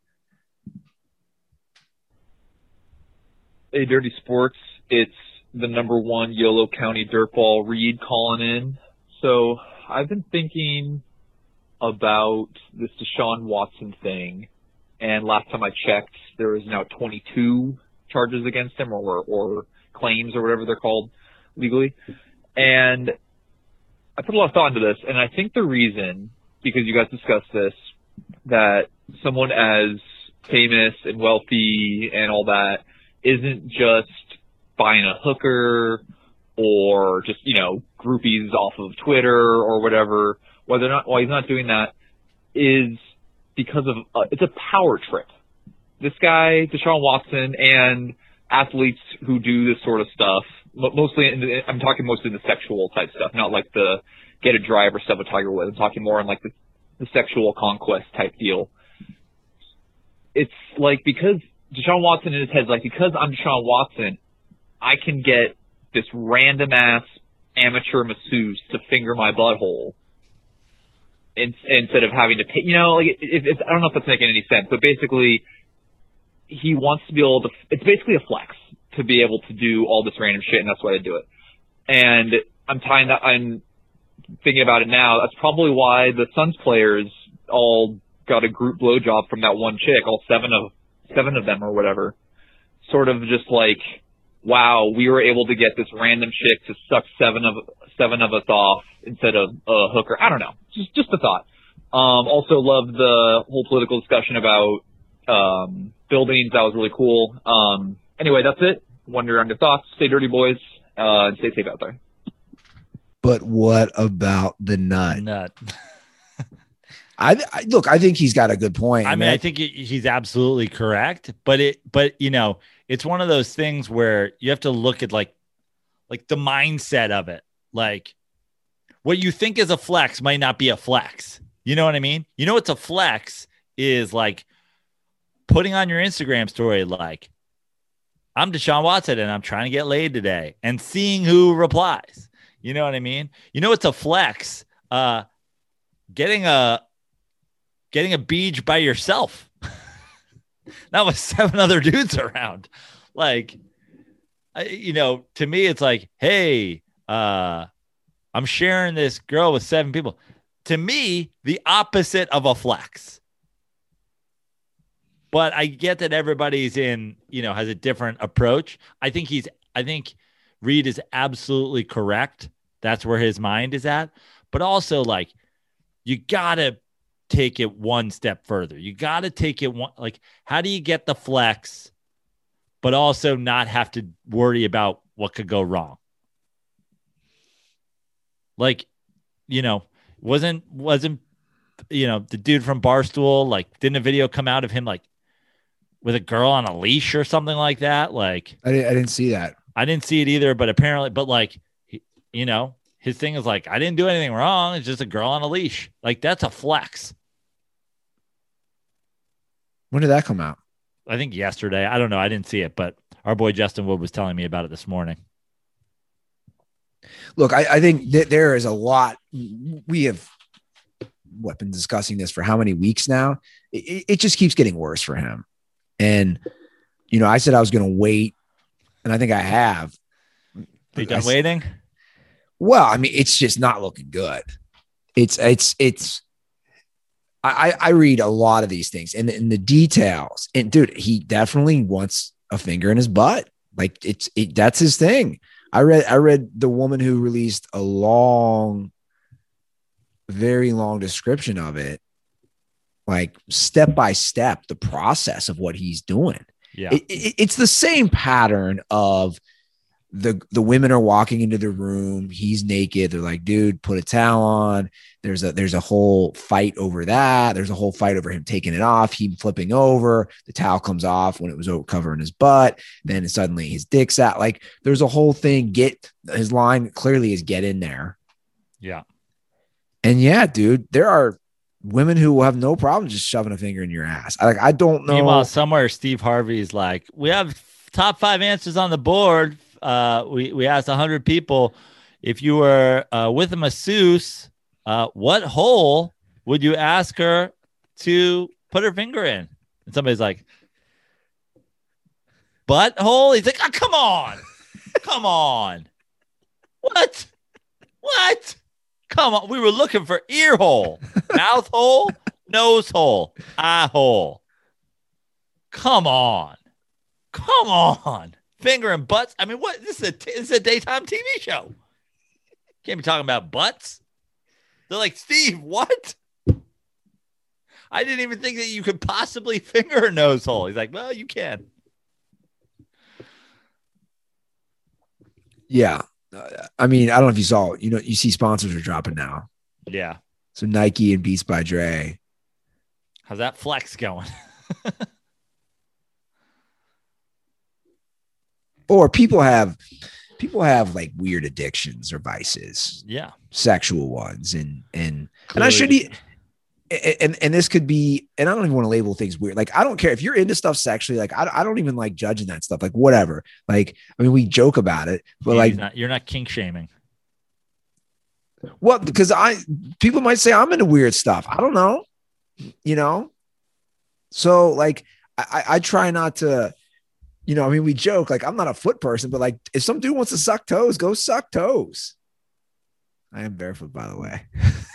Speaker 4: Hey, Dirty Sports. It's the number one Yolo County Dirtball, Reed, calling in. So I've been thinking about this Deshaun Watson thing, and last time I checked, there is now twenty-two charges against him, or or claims, or whatever they're called legally. And I put a lot of thought into this, and I think the reason, because you guys discussed this, that someone as famous and wealthy and all that isn't just buying a hooker or just, you know, groupies off of Twitter or whatever, whether or not, why he's not doing that is because of, uh, it's a power trip. This guy, Deshaun Watson, and athletes who do this sort of stuff, mostly, in the, I'm talking mostly the sexual type stuff, not like the get a drive or stuff with Tiger Woods. I'm talking more on like the, the sexual conquest type deal. It's like, because Deshaun Watson in his head, like, because I'm Deshaun Watson, I can get this random ass amateur masseuse to finger my butthole in, instead of having to pay, you know, like, it, it, it's, I don't know if that's making any sense, but basically he wants to be able to, it's basically a flex. to be able to do all this random shit, and that's why I do it. And I'm tying that. I'm thinking about it now. That's probably why the Suns players all got a group blowjob from that one chick. All seven of seven of them or whatever. Sort of just like, wow, we were able to get this random chick to suck seven of seven of us off instead of a hooker. I don't know. Just just a thought. Um, also love the whole political discussion about um, buildings. That was really cool. Um, anyway, that's it. Wonder on your thoughts. Stay dirty, boys. Uh, and stay safe out there.
Speaker 2: But what about the nut?
Speaker 3: Nut.
Speaker 2: I, I look. I think he's got a good point.
Speaker 3: I mean, I think he- he's absolutely correct. But it, but you know, it's one of those things where you have to look at like, like the mindset of it. Like, what you think is a flex might not be a flex. You know what I mean? You know what's a flex is like putting on your Instagram story like, I'm Deshaun Watson and I'm trying to get laid today, and seeing who replies. You know what I mean? You know what's a flex? Uh, getting a getting a beach by yourself. Not with seven other dudes around. Like, I, you know, to me, it's like, hey, uh, I'm sharing this girl with seven people. To me, the opposite of a flex. But I get that everybody's in, you know, has a different approach. I think he's, I think Reed is absolutely correct. That's where his mind is at. But also, like, you got to take it one step further. You got to take it one, like, how do you get the flex, but also not have to worry about what could go wrong? Like, you know, wasn't, wasn't, you know, the dude from Barstool, like, didn't a video come out of him, like, with a girl on a leash or something like that? Like,
Speaker 2: I didn't, I didn't see that.
Speaker 3: I didn't see it either, but apparently, but like, he, you know, his thing is like, I didn't do anything wrong. It's just a girl on a leash. Like, that's a flex.
Speaker 2: When did that come out?
Speaker 3: I think yesterday. I don't know. I didn't see it, but our boy Justin Wood was telling me about it this morning.
Speaker 2: Look, I, I think that there is a lot. We have what, been discussing this for how many weeks now? It, it just keeps getting worse for him. And, you know, I said I was going to wait, and I think I have.
Speaker 3: Are you done
Speaker 2: I,
Speaker 3: waiting?
Speaker 2: Well, I mean, it's just not looking good. It's, it's, it's, I, I read a lot of these things and in the details, and dude, he definitely wants a finger in his butt. Like it's, it, that's his thing. I read, I read the woman who released a long, very long description of it, like step by step, the process of what he's doing.
Speaker 3: Yeah.
Speaker 2: It, it, it's the same pattern of the, the women are walking into the room. He's naked. They're like, dude, put a towel on. There's a, there's a whole fight over that. There's a whole fight over him taking it off, him flipping over. The towel comes off when it was covering his butt. Then suddenly his dick's out. Like there's a whole thing. Get his line clearly is get in there.
Speaker 3: Yeah.
Speaker 2: And yeah, dude, there are women who will have no problem just shoving a finger in your ass. I, like, I don't know.
Speaker 3: Meanwhile, somewhere Steve Harvey's like, we have top five answers on the board. Uh, we, we asked a hundred people, if you were uh, with a masseuse, uh, what hole would you ask her to put her finger in? And somebody's like, butthole. He's like, oh, come on, come on. What? What? Come on. We were looking for ear hole, mouth hole, nose hole, eye hole. Come on. Come on. Finger and butts. I mean, what? This is a, this is a daytime T V show. Can't be talking about butts. They're like, Steve, what? I didn't even think that you could possibly finger a nose hole. He's like, well, you can.
Speaker 2: Yeah. Uh, I mean, I don't know if you saw, you know, you see sponsors are dropping now.
Speaker 3: Yeah.
Speaker 2: So Nike and Beats by Dre.
Speaker 3: How's that flex going?
Speaker 2: Or people have, people have like weird addictions or vices.
Speaker 3: Yeah.
Speaker 2: Sexual ones. And, and,
Speaker 3: Clearly.
Speaker 2: and I should eat. And, and this could be, and I don't even want to label things weird. Like, I don't care if you're into stuff sexually. Like, I, I don't even like judging that stuff. Like, whatever. Like, I mean, we joke about it, but
Speaker 3: He's
Speaker 2: like,
Speaker 3: not, you're not kink shaming.
Speaker 2: well, because I, people might say I'm into weird stuff. I don't know, you know? So like, I, I try not to, you know, I mean, we joke like I'm not a foot person, but like if some dude wants to suck toes, go suck toes. I am barefoot, by the way.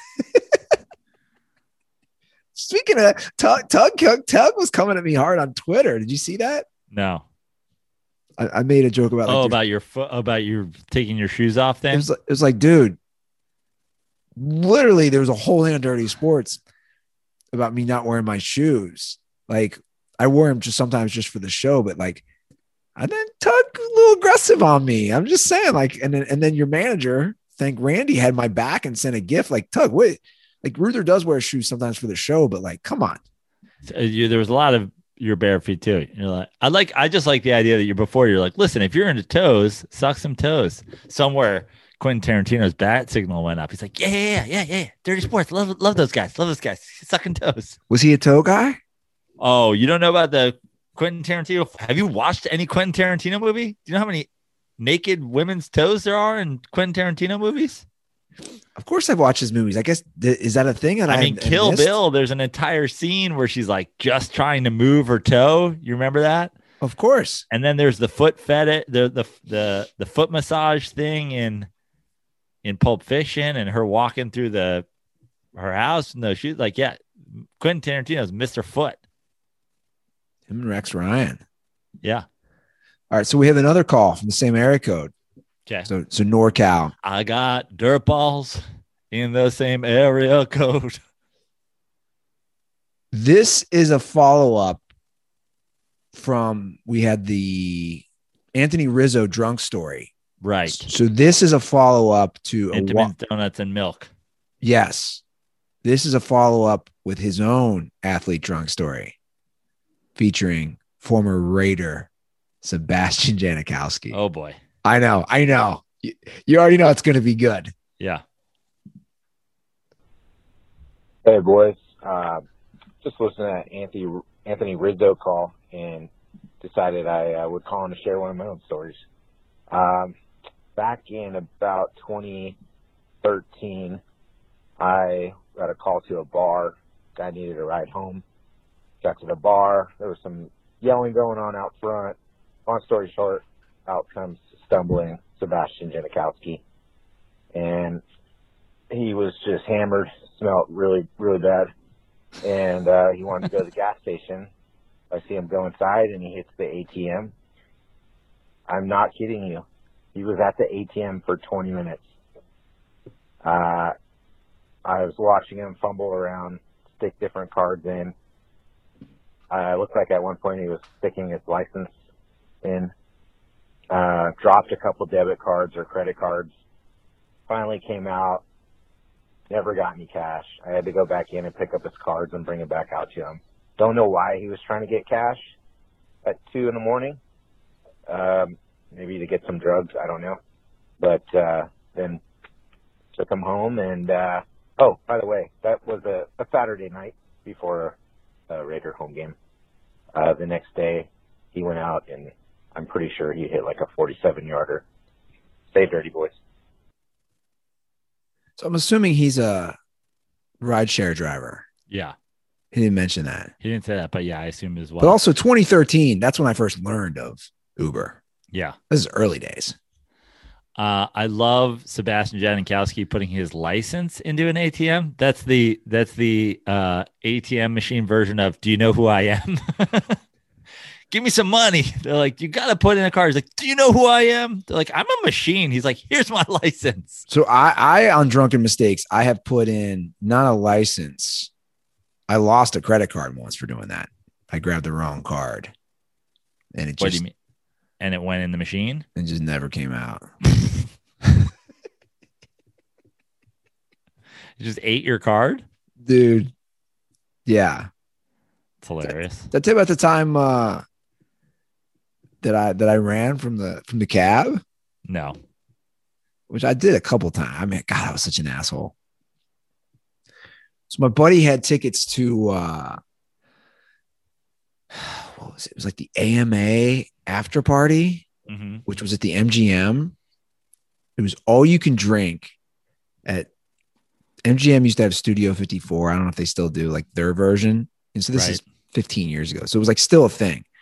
Speaker 2: Speaking of Tug, Tug, Tug was coming at me hard on Twitter. Did you see that?
Speaker 3: No.
Speaker 2: I, I made a joke about.
Speaker 3: Oh,
Speaker 2: like,
Speaker 3: about your foot, about you taking your shoes off. Then
Speaker 2: it was, it was like, dude, literally, there was a whole thing on Dirty Sports about me not wearing my shoes. Like, I wore them just sometimes just for the show, but like, and then Tug a little aggressive on me. I'm just saying, like, and then and then your manager, thank Randy, had my back and sent a gift. Like, Tug, wait. Like Ruther does wear shoes sometimes for the show, but like, come on.
Speaker 3: Uh, you, there was a lot of your bare feet too. You're like, I like, I just like the idea that you're before you're like, listen, if you're into toes, suck some toes. Somewhere Quentin Tarantino's bat signal went up. He's like, yeah, yeah, yeah, yeah, yeah. Dirty Sports, love, love those guys, love those guys, sucking toes.
Speaker 2: Was he a toe guy?
Speaker 3: Oh, you don't know about the Quentin Tarantino? Have you watched any Quentin Tarantino movie? Do you know how many naked women's toes there are in Quentin Tarantino movies?
Speaker 2: Of course, I've watched his movies. I guess th- is that a thing? And
Speaker 3: I mean, Kill
Speaker 2: missed?
Speaker 3: Bill. There's an entire scene where she's like just trying to move her toe. You remember that?
Speaker 2: Of course.
Speaker 3: And then there's the foot fetish, the the the the foot massage thing in in Pulp Fiction, and her walking through the her house. No, she's like, yeah, Quentin Tarantino's Mister Foot.
Speaker 2: Him and Rex Ryan.
Speaker 3: Yeah.
Speaker 2: All right, so we have another call from the same area code.
Speaker 3: Okay.
Speaker 2: So, so NorCal.
Speaker 3: I got dirt balls in the same area code.
Speaker 2: This is a follow-up from, we had the Anthony Rizzo drunk story.
Speaker 3: Right.
Speaker 2: So this is a follow-up to a
Speaker 3: Intamin
Speaker 2: wa-
Speaker 3: donuts and milk.
Speaker 2: Yes. This is a follow-up with his own athlete drunk story featuring former Raider Sebastian Janikowski.
Speaker 3: Oh boy.
Speaker 2: I know. I know. You, you already know it's going to be good.
Speaker 3: Yeah.
Speaker 5: Hey, boys. Uh, just listening to Anthony, Anthony Rizzo call and decided I uh, would call in to share one of my own stories. Um, back in about twenty thirteen, I got a call to a bar. Guy needed a ride home. Got to the bar. There was some yelling going on out front. Long story short, out comes stumbling Sebastian Janikowski. And he was just hammered, smelled really, really bad. And uh, he wanted to go to the gas station. I see him go inside, and he hits the A T M. I'm not kidding you. He was at the A T M for twenty minutes. Uh, I was watching him fumble around, stick different cards in. Uh, it looked like at one point he was sticking his license in. Uh, dropped a couple debit cards or credit cards. Finally came out. Never got any cash. I had to go back in and pick up his cards and bring it back out to him. Don't know why he was trying to get cash at two in the morning. Um, maybe to get some drugs. I don't know. But, uh, then took him home and, uh, oh, by the way, that was a, a Saturday night before a Raider home game. Uh, the next day he went out and I'm pretty sure he hit like a forty-seven yarder. Stay dirty, boys.
Speaker 2: So I'm assuming he's a rideshare driver.
Speaker 3: Yeah.
Speaker 2: He didn't mention that.
Speaker 3: He didn't say that, but yeah, I assume as well.
Speaker 2: But also twenty thirteen, that's when I first learned of Uber.
Speaker 3: Yeah.
Speaker 2: This is early days.
Speaker 3: Uh, I love Sebastian Janikowski putting his license into an A T M. That's the that's the uh, A T M machine version of "Do you know who I am?" Give me some money. They're like, you got to put in a car. He's like, do you know who I am? They're like, I'm a machine. He's like, here's my license.
Speaker 2: So I, I on Drunken Mistakes, I have put in not a license. I lost a credit card once for doing that. I grabbed the wrong card, and it
Speaker 3: What
Speaker 2: just
Speaker 3: do you mean? And it went in the machine?
Speaker 2: it just never came out.
Speaker 3: You just ate your card?
Speaker 2: Dude. Yeah.
Speaker 3: It's hilarious.
Speaker 2: Did I tell you about the time uh, that I that I ran from the from the cab?
Speaker 3: No.
Speaker 2: Which I did a couple times. I mean, God, I was such an asshole. So my buddy had tickets to uh, what was it? It was like the A M A after party,
Speaker 3: Mm-hmm.
Speaker 2: which was at the M G M. It was all you can drink at M G M. Used to have Studio fifty-four. I don't know if they still do, like their version. And so this
Speaker 3: Right.
Speaker 2: is fifteen years ago. So it was like still a thing.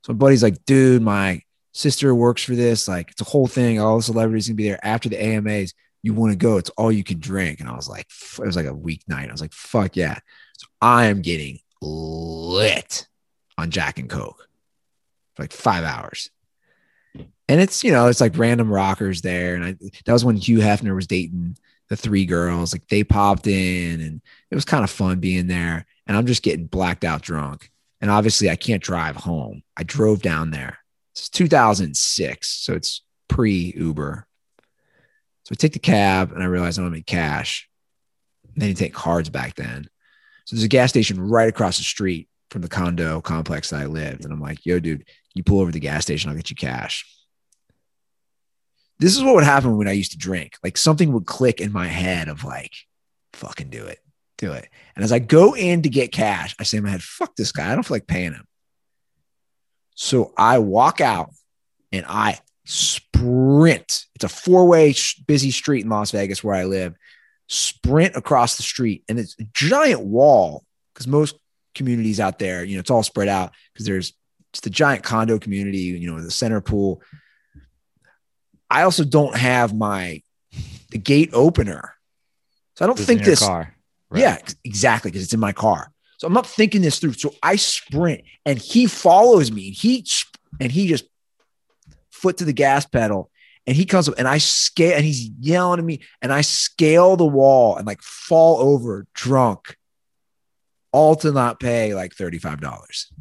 Speaker 2: So my buddy's like, dude, my sister works for this. Like, it's a whole thing. All the celebrities can be there after the A M As. You want to go? It's all you can drink. And I was like, it was like a weeknight. I was like, fuck yeah. So I am getting lit on Jack and Coke for like five hours. And it's, you know, it's like random rockers there. And I, that was when Hugh Hefner was dating the three girls. Like they popped in and it was kind of fun being there. And I'm just getting blacked out drunk. And obviously I can't drive home. I drove down there. It's two thousand six. So it's pre-Uber. So I take the cab and I realize I don't have any cash. They didn't take cards back then. So there's a gas station right across the street from the condo complex that I lived. And I'm like, yo, dude, you pull over to the gas station, I'll get you cash. This is what would happen when I used to drink. Like something would click in my head of like, fucking do it, do it. And as I go in to get cash, I say in my head, fuck this guy. I don't feel like paying him. So I walk out and I sprint. It's a four-way busy street in Las Vegas where I live. Sprint across the street. And it's a giant wall because most communities out there, you know, it's all spread out because there's just a giant condo community, you know, the center pool. I also don't have my the gate opener. So I don't
Speaker 3: It's
Speaker 2: think
Speaker 3: in your
Speaker 2: this.
Speaker 3: car. Right.
Speaker 2: Yeah, exactly. Because it's in my car. So I'm not thinking this through. So I sprint and he follows me. He and he just foot to the gas pedal and he comes up and I scale and he's yelling at me and I scale the wall and like fall over drunk, all to not pay like thirty-five dollars.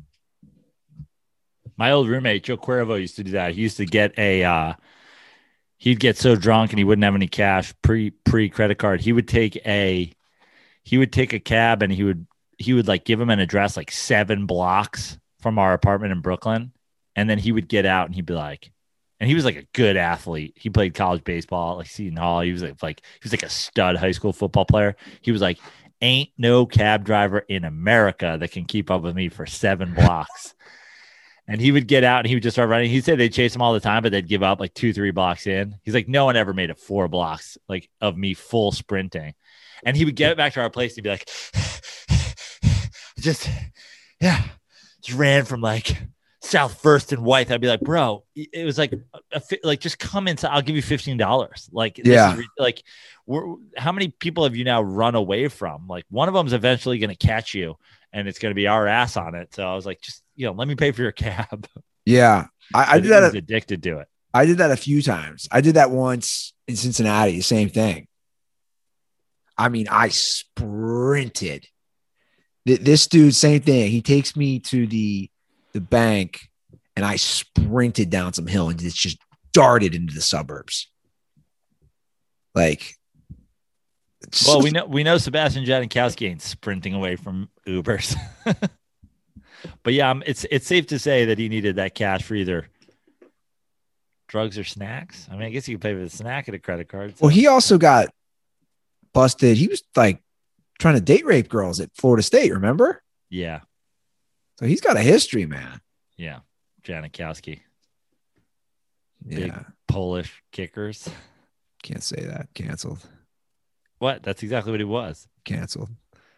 Speaker 3: My old roommate, Joe Cuervo, used to do that. He used to get a, uh, he'd get so drunk and he wouldn't have any cash pre pre credit card. He would take a, he would take a cab and he would, he would like give him an address like seven blocks from our apartment in Brooklyn. And then he would get out and he'd be like, and he was like a good athlete. He played college baseball, like Seton Hall. He was like, like he was like a stud high school football player. He was like, ain't no cab driver in America that can keep up with me for seven blocks. And he would get out and he would just start running. He said they'd chase him all the time, but they'd give up like two, three blocks in. He's like, no one ever made it four blocks like of me full sprinting. And he would get back to our place. He'd be like, just, yeah, just ran from like South First and White. I'd be like, bro, it was like, a, like just come inside. I'll give you fifteen dollars. Like,
Speaker 2: yeah,
Speaker 3: this is, like, we're, how many people have you now run away from? Like, one of them's eventually going to catch you, and it's going to be our ass on it. So I was like, just, you know, let me pay for your cab.
Speaker 2: Yeah, I, I did that.
Speaker 3: I was addicted to it.
Speaker 2: I did that a few times. I did that once in Cincinnati. Same thing. I mean, I sprinted. This dude, same thing. He takes me to the the bank, and I sprinted down some hill and it's just darted into the suburbs. Like,
Speaker 3: well, we know we know Sebastian Janikowski ain't sprinting away from Ubers. But yeah, um, it's it's safe to say that he needed that cash for either drugs or snacks. I mean, I guess you could pay for the snack at a credit card. So.
Speaker 2: Well, he also got busted. He was like trying to date rape girls at Florida State, remember?
Speaker 3: Yeah.
Speaker 2: So he's got a history, man.
Speaker 3: Yeah. Janikowski.
Speaker 2: Yeah.
Speaker 3: Big Polish kickers.
Speaker 2: Can't say that. Canceled.
Speaker 3: What? That's exactly what he was.
Speaker 2: Canceled.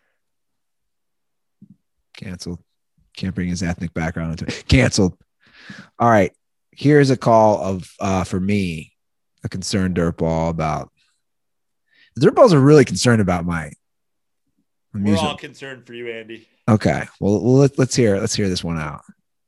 Speaker 2: Canceled. Can't bring his ethnic background into it. Canceled. All right. Here's a call of, uh, for me, a concerned dirtball about. The dirtballs are really concerned about my
Speaker 3: We're all concerned for you, Andy.
Speaker 2: Okay. Well, well let, let's hear let's hear this one out.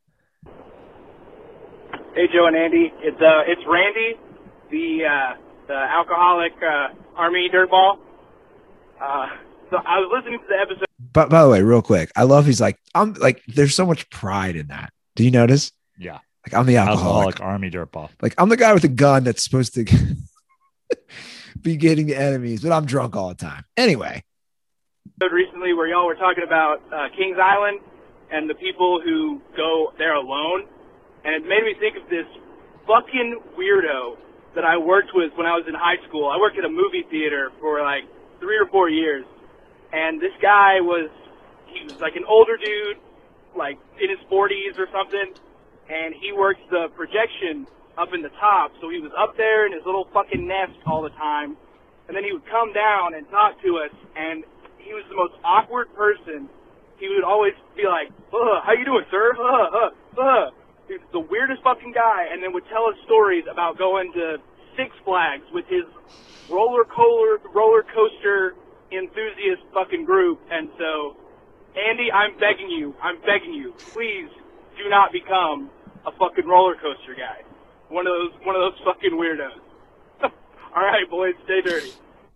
Speaker 6: Hey, Joe and Andy. It's uh, it's Randy, the uh, the alcoholic uh, Army dirtball. Uh, so I was listening to the episode.
Speaker 2: But by the way, real quick, I love he's like I'm like there's so much pride in that. Do you notice?
Speaker 3: Yeah.
Speaker 2: Like I'm the alcoholic,
Speaker 3: alcoholic Army dirtball.
Speaker 2: Like I'm the guy with a gun that's supposed to be getting the enemies, but I'm drunk all the time. Anyway.
Speaker 6: Recently where y'all were talking about uh, Kings Island and the people who go there alone, and it made me think of this fucking weirdo that I worked with when I was in high school. I worked at a movie theater for like three or four years, and this guy was, he was like an older dude, like in his forties or something, and he worked the projection up in the top, so he was up there in his little fucking nest all the time, and then he would come down and talk to us, and he was the most awkward person. He would always be like, uh, how you doing, sir? Uh, uh, uh. He was the weirdest fucking guy, and then would tell us stories about going to Six Flags with his roller coaster, roller coaster enthusiast fucking group. And so, Andy, I'm begging you, I'm begging you, please do not become a fucking roller coaster guy. One of those, one of those fucking weirdos. All right, boys, stay dirty.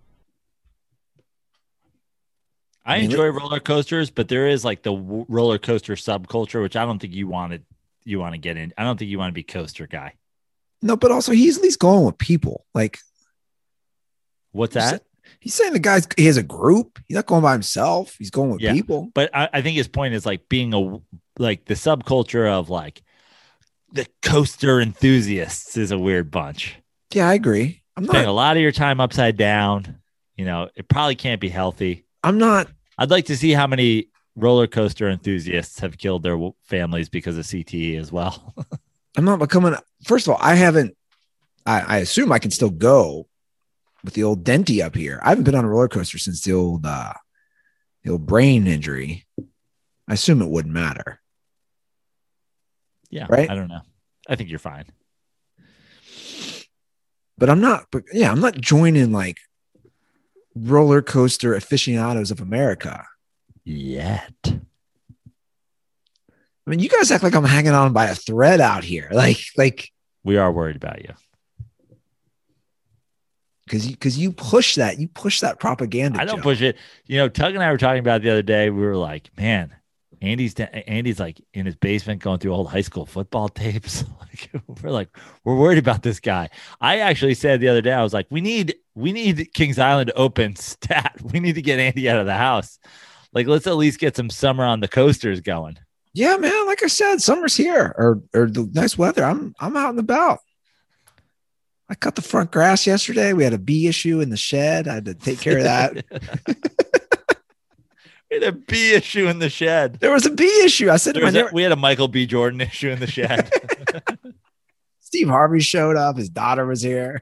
Speaker 3: I enjoy roller coasters, but there is like the w- roller coaster subculture, which I don't think you wanted. You want to get in. I don't think you want to be coaster guy.
Speaker 2: No, but also he's at least going with people. Like,
Speaker 3: what's that?
Speaker 2: He's saying the guy's he has a group. He's not going by himself. He's going with
Speaker 3: Yeah,
Speaker 2: people.
Speaker 3: But I, I think his point is like being a like the subculture of like the coaster enthusiasts is a weird bunch.
Speaker 2: Yeah, I agree. I'm not
Speaker 3: spending a lot of your time upside down. You know, it probably can't be healthy.
Speaker 2: I'm not.
Speaker 3: I'd like to see how many roller coaster enthusiasts have killed their families because of C T E as well.
Speaker 2: I'm not becoming. First of all, I haven't. I, I assume I can still go with the old denty up here. I haven't been on a roller coaster since the old, uh, the old brain injury. I assume it wouldn't matter.
Speaker 3: Yeah,
Speaker 2: right.
Speaker 3: I don't know. I think you're fine.
Speaker 2: But I'm not. But yeah, I'm not joining like roller coaster aficionados of America
Speaker 3: yet.
Speaker 2: I mean, you guys act like I'm hanging on by a thread out here. Like, like
Speaker 3: we are worried about you.
Speaker 2: Because you, because you push that, you push that propaganda.
Speaker 3: I don't
Speaker 2: Joe.
Speaker 3: push it. You know, Tug and I were talking about it the other day. We were like, man, Andy's Andy's like in his basement going through old high school football tapes. Like, we're like, we're worried about this guy. I actually said the other day, I was like, we need we need Kings Island to open stat. We need to get Andy out of the house. Like, let's at least get some summer on the coasters going.
Speaker 2: Yeah, man. Like I said, summer's here, or or the nice weather. I'm I'm out and about. I cut the front grass yesterday. We had a bee issue in the shed. I had to take care of that.
Speaker 3: We had a bee issue in the shed.
Speaker 2: There was a bee issue. I said to my
Speaker 3: a,
Speaker 2: neighbor,
Speaker 3: we had a Michael B. Jordan issue in the shed.
Speaker 2: Steve Harvey showed up. His daughter was here.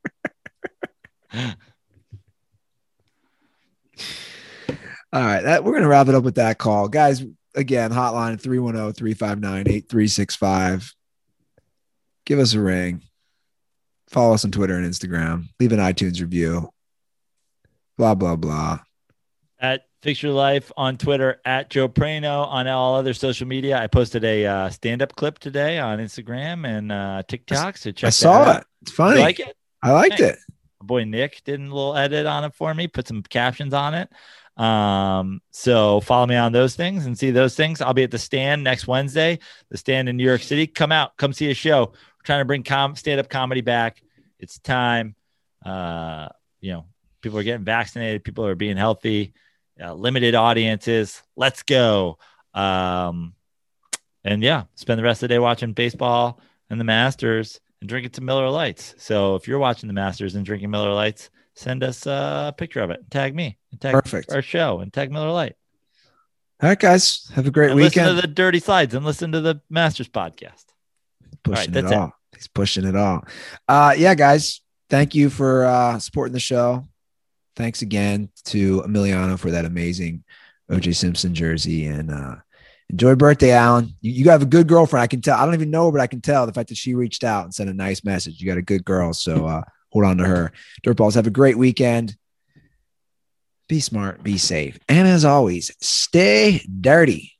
Speaker 2: All right. That, we're going to wrap it up with that call. Guys, again, hotline three one zero, three five nine, eight three six five. Give us a ring. Follow us on Twitter and Instagram. Leave an iTunes review. Blah, blah, blah.
Speaker 3: At Fix Your Life on Twitter, at Joe Prano on all other social media. I posted a uh, stand-up clip today on Instagram and uh, TikTok. So check
Speaker 2: I saw
Speaker 3: that out.
Speaker 2: it. It's funny.
Speaker 3: You like it?
Speaker 2: I liked
Speaker 3: Thanks.
Speaker 2: it.
Speaker 3: My boy Nick did a little edit on it for me, put some captions on it. Um, so follow me on those things and see those things. I'll be at the Stand next Wednesday, the Stand in New York City. Come out, come see a show. We're trying to bring com- stand-up comedy back. It's time. Uh, you know, people are getting vaccinated. People are being healthy. Uh, limited audiences. Let's go. Um, and yeah, spend the rest of the day watching baseball and the Masters and drinking some Miller Lights. So if you're watching the Masters and drinking Miller Lights, send us a picture of it. Tag me. And tag
Speaker 2: Perfect.
Speaker 3: Our show and tag Miller Lite.
Speaker 2: All right, guys. Have a great
Speaker 3: and
Speaker 2: weekend.
Speaker 3: Listen to the Dirty Slides and listen to the Masters podcast.
Speaker 2: Pushing
Speaker 3: All right,
Speaker 2: it
Speaker 3: that's
Speaker 2: all. He's pushing it all. Uh, yeah, guys. Thank you for uh, supporting the show. Thanks again to Emiliano for that amazing O J Simpson jersey. And uh, enjoy your birthday, Alan. You, you have a good girlfriend. I can tell. I don't even know her, but I can tell the fact that she reached out and sent a nice message. You got a good girl. So uh, hold on to her. Dirtballs, have a great weekend. Be smart. Be safe. And as always, stay dirty.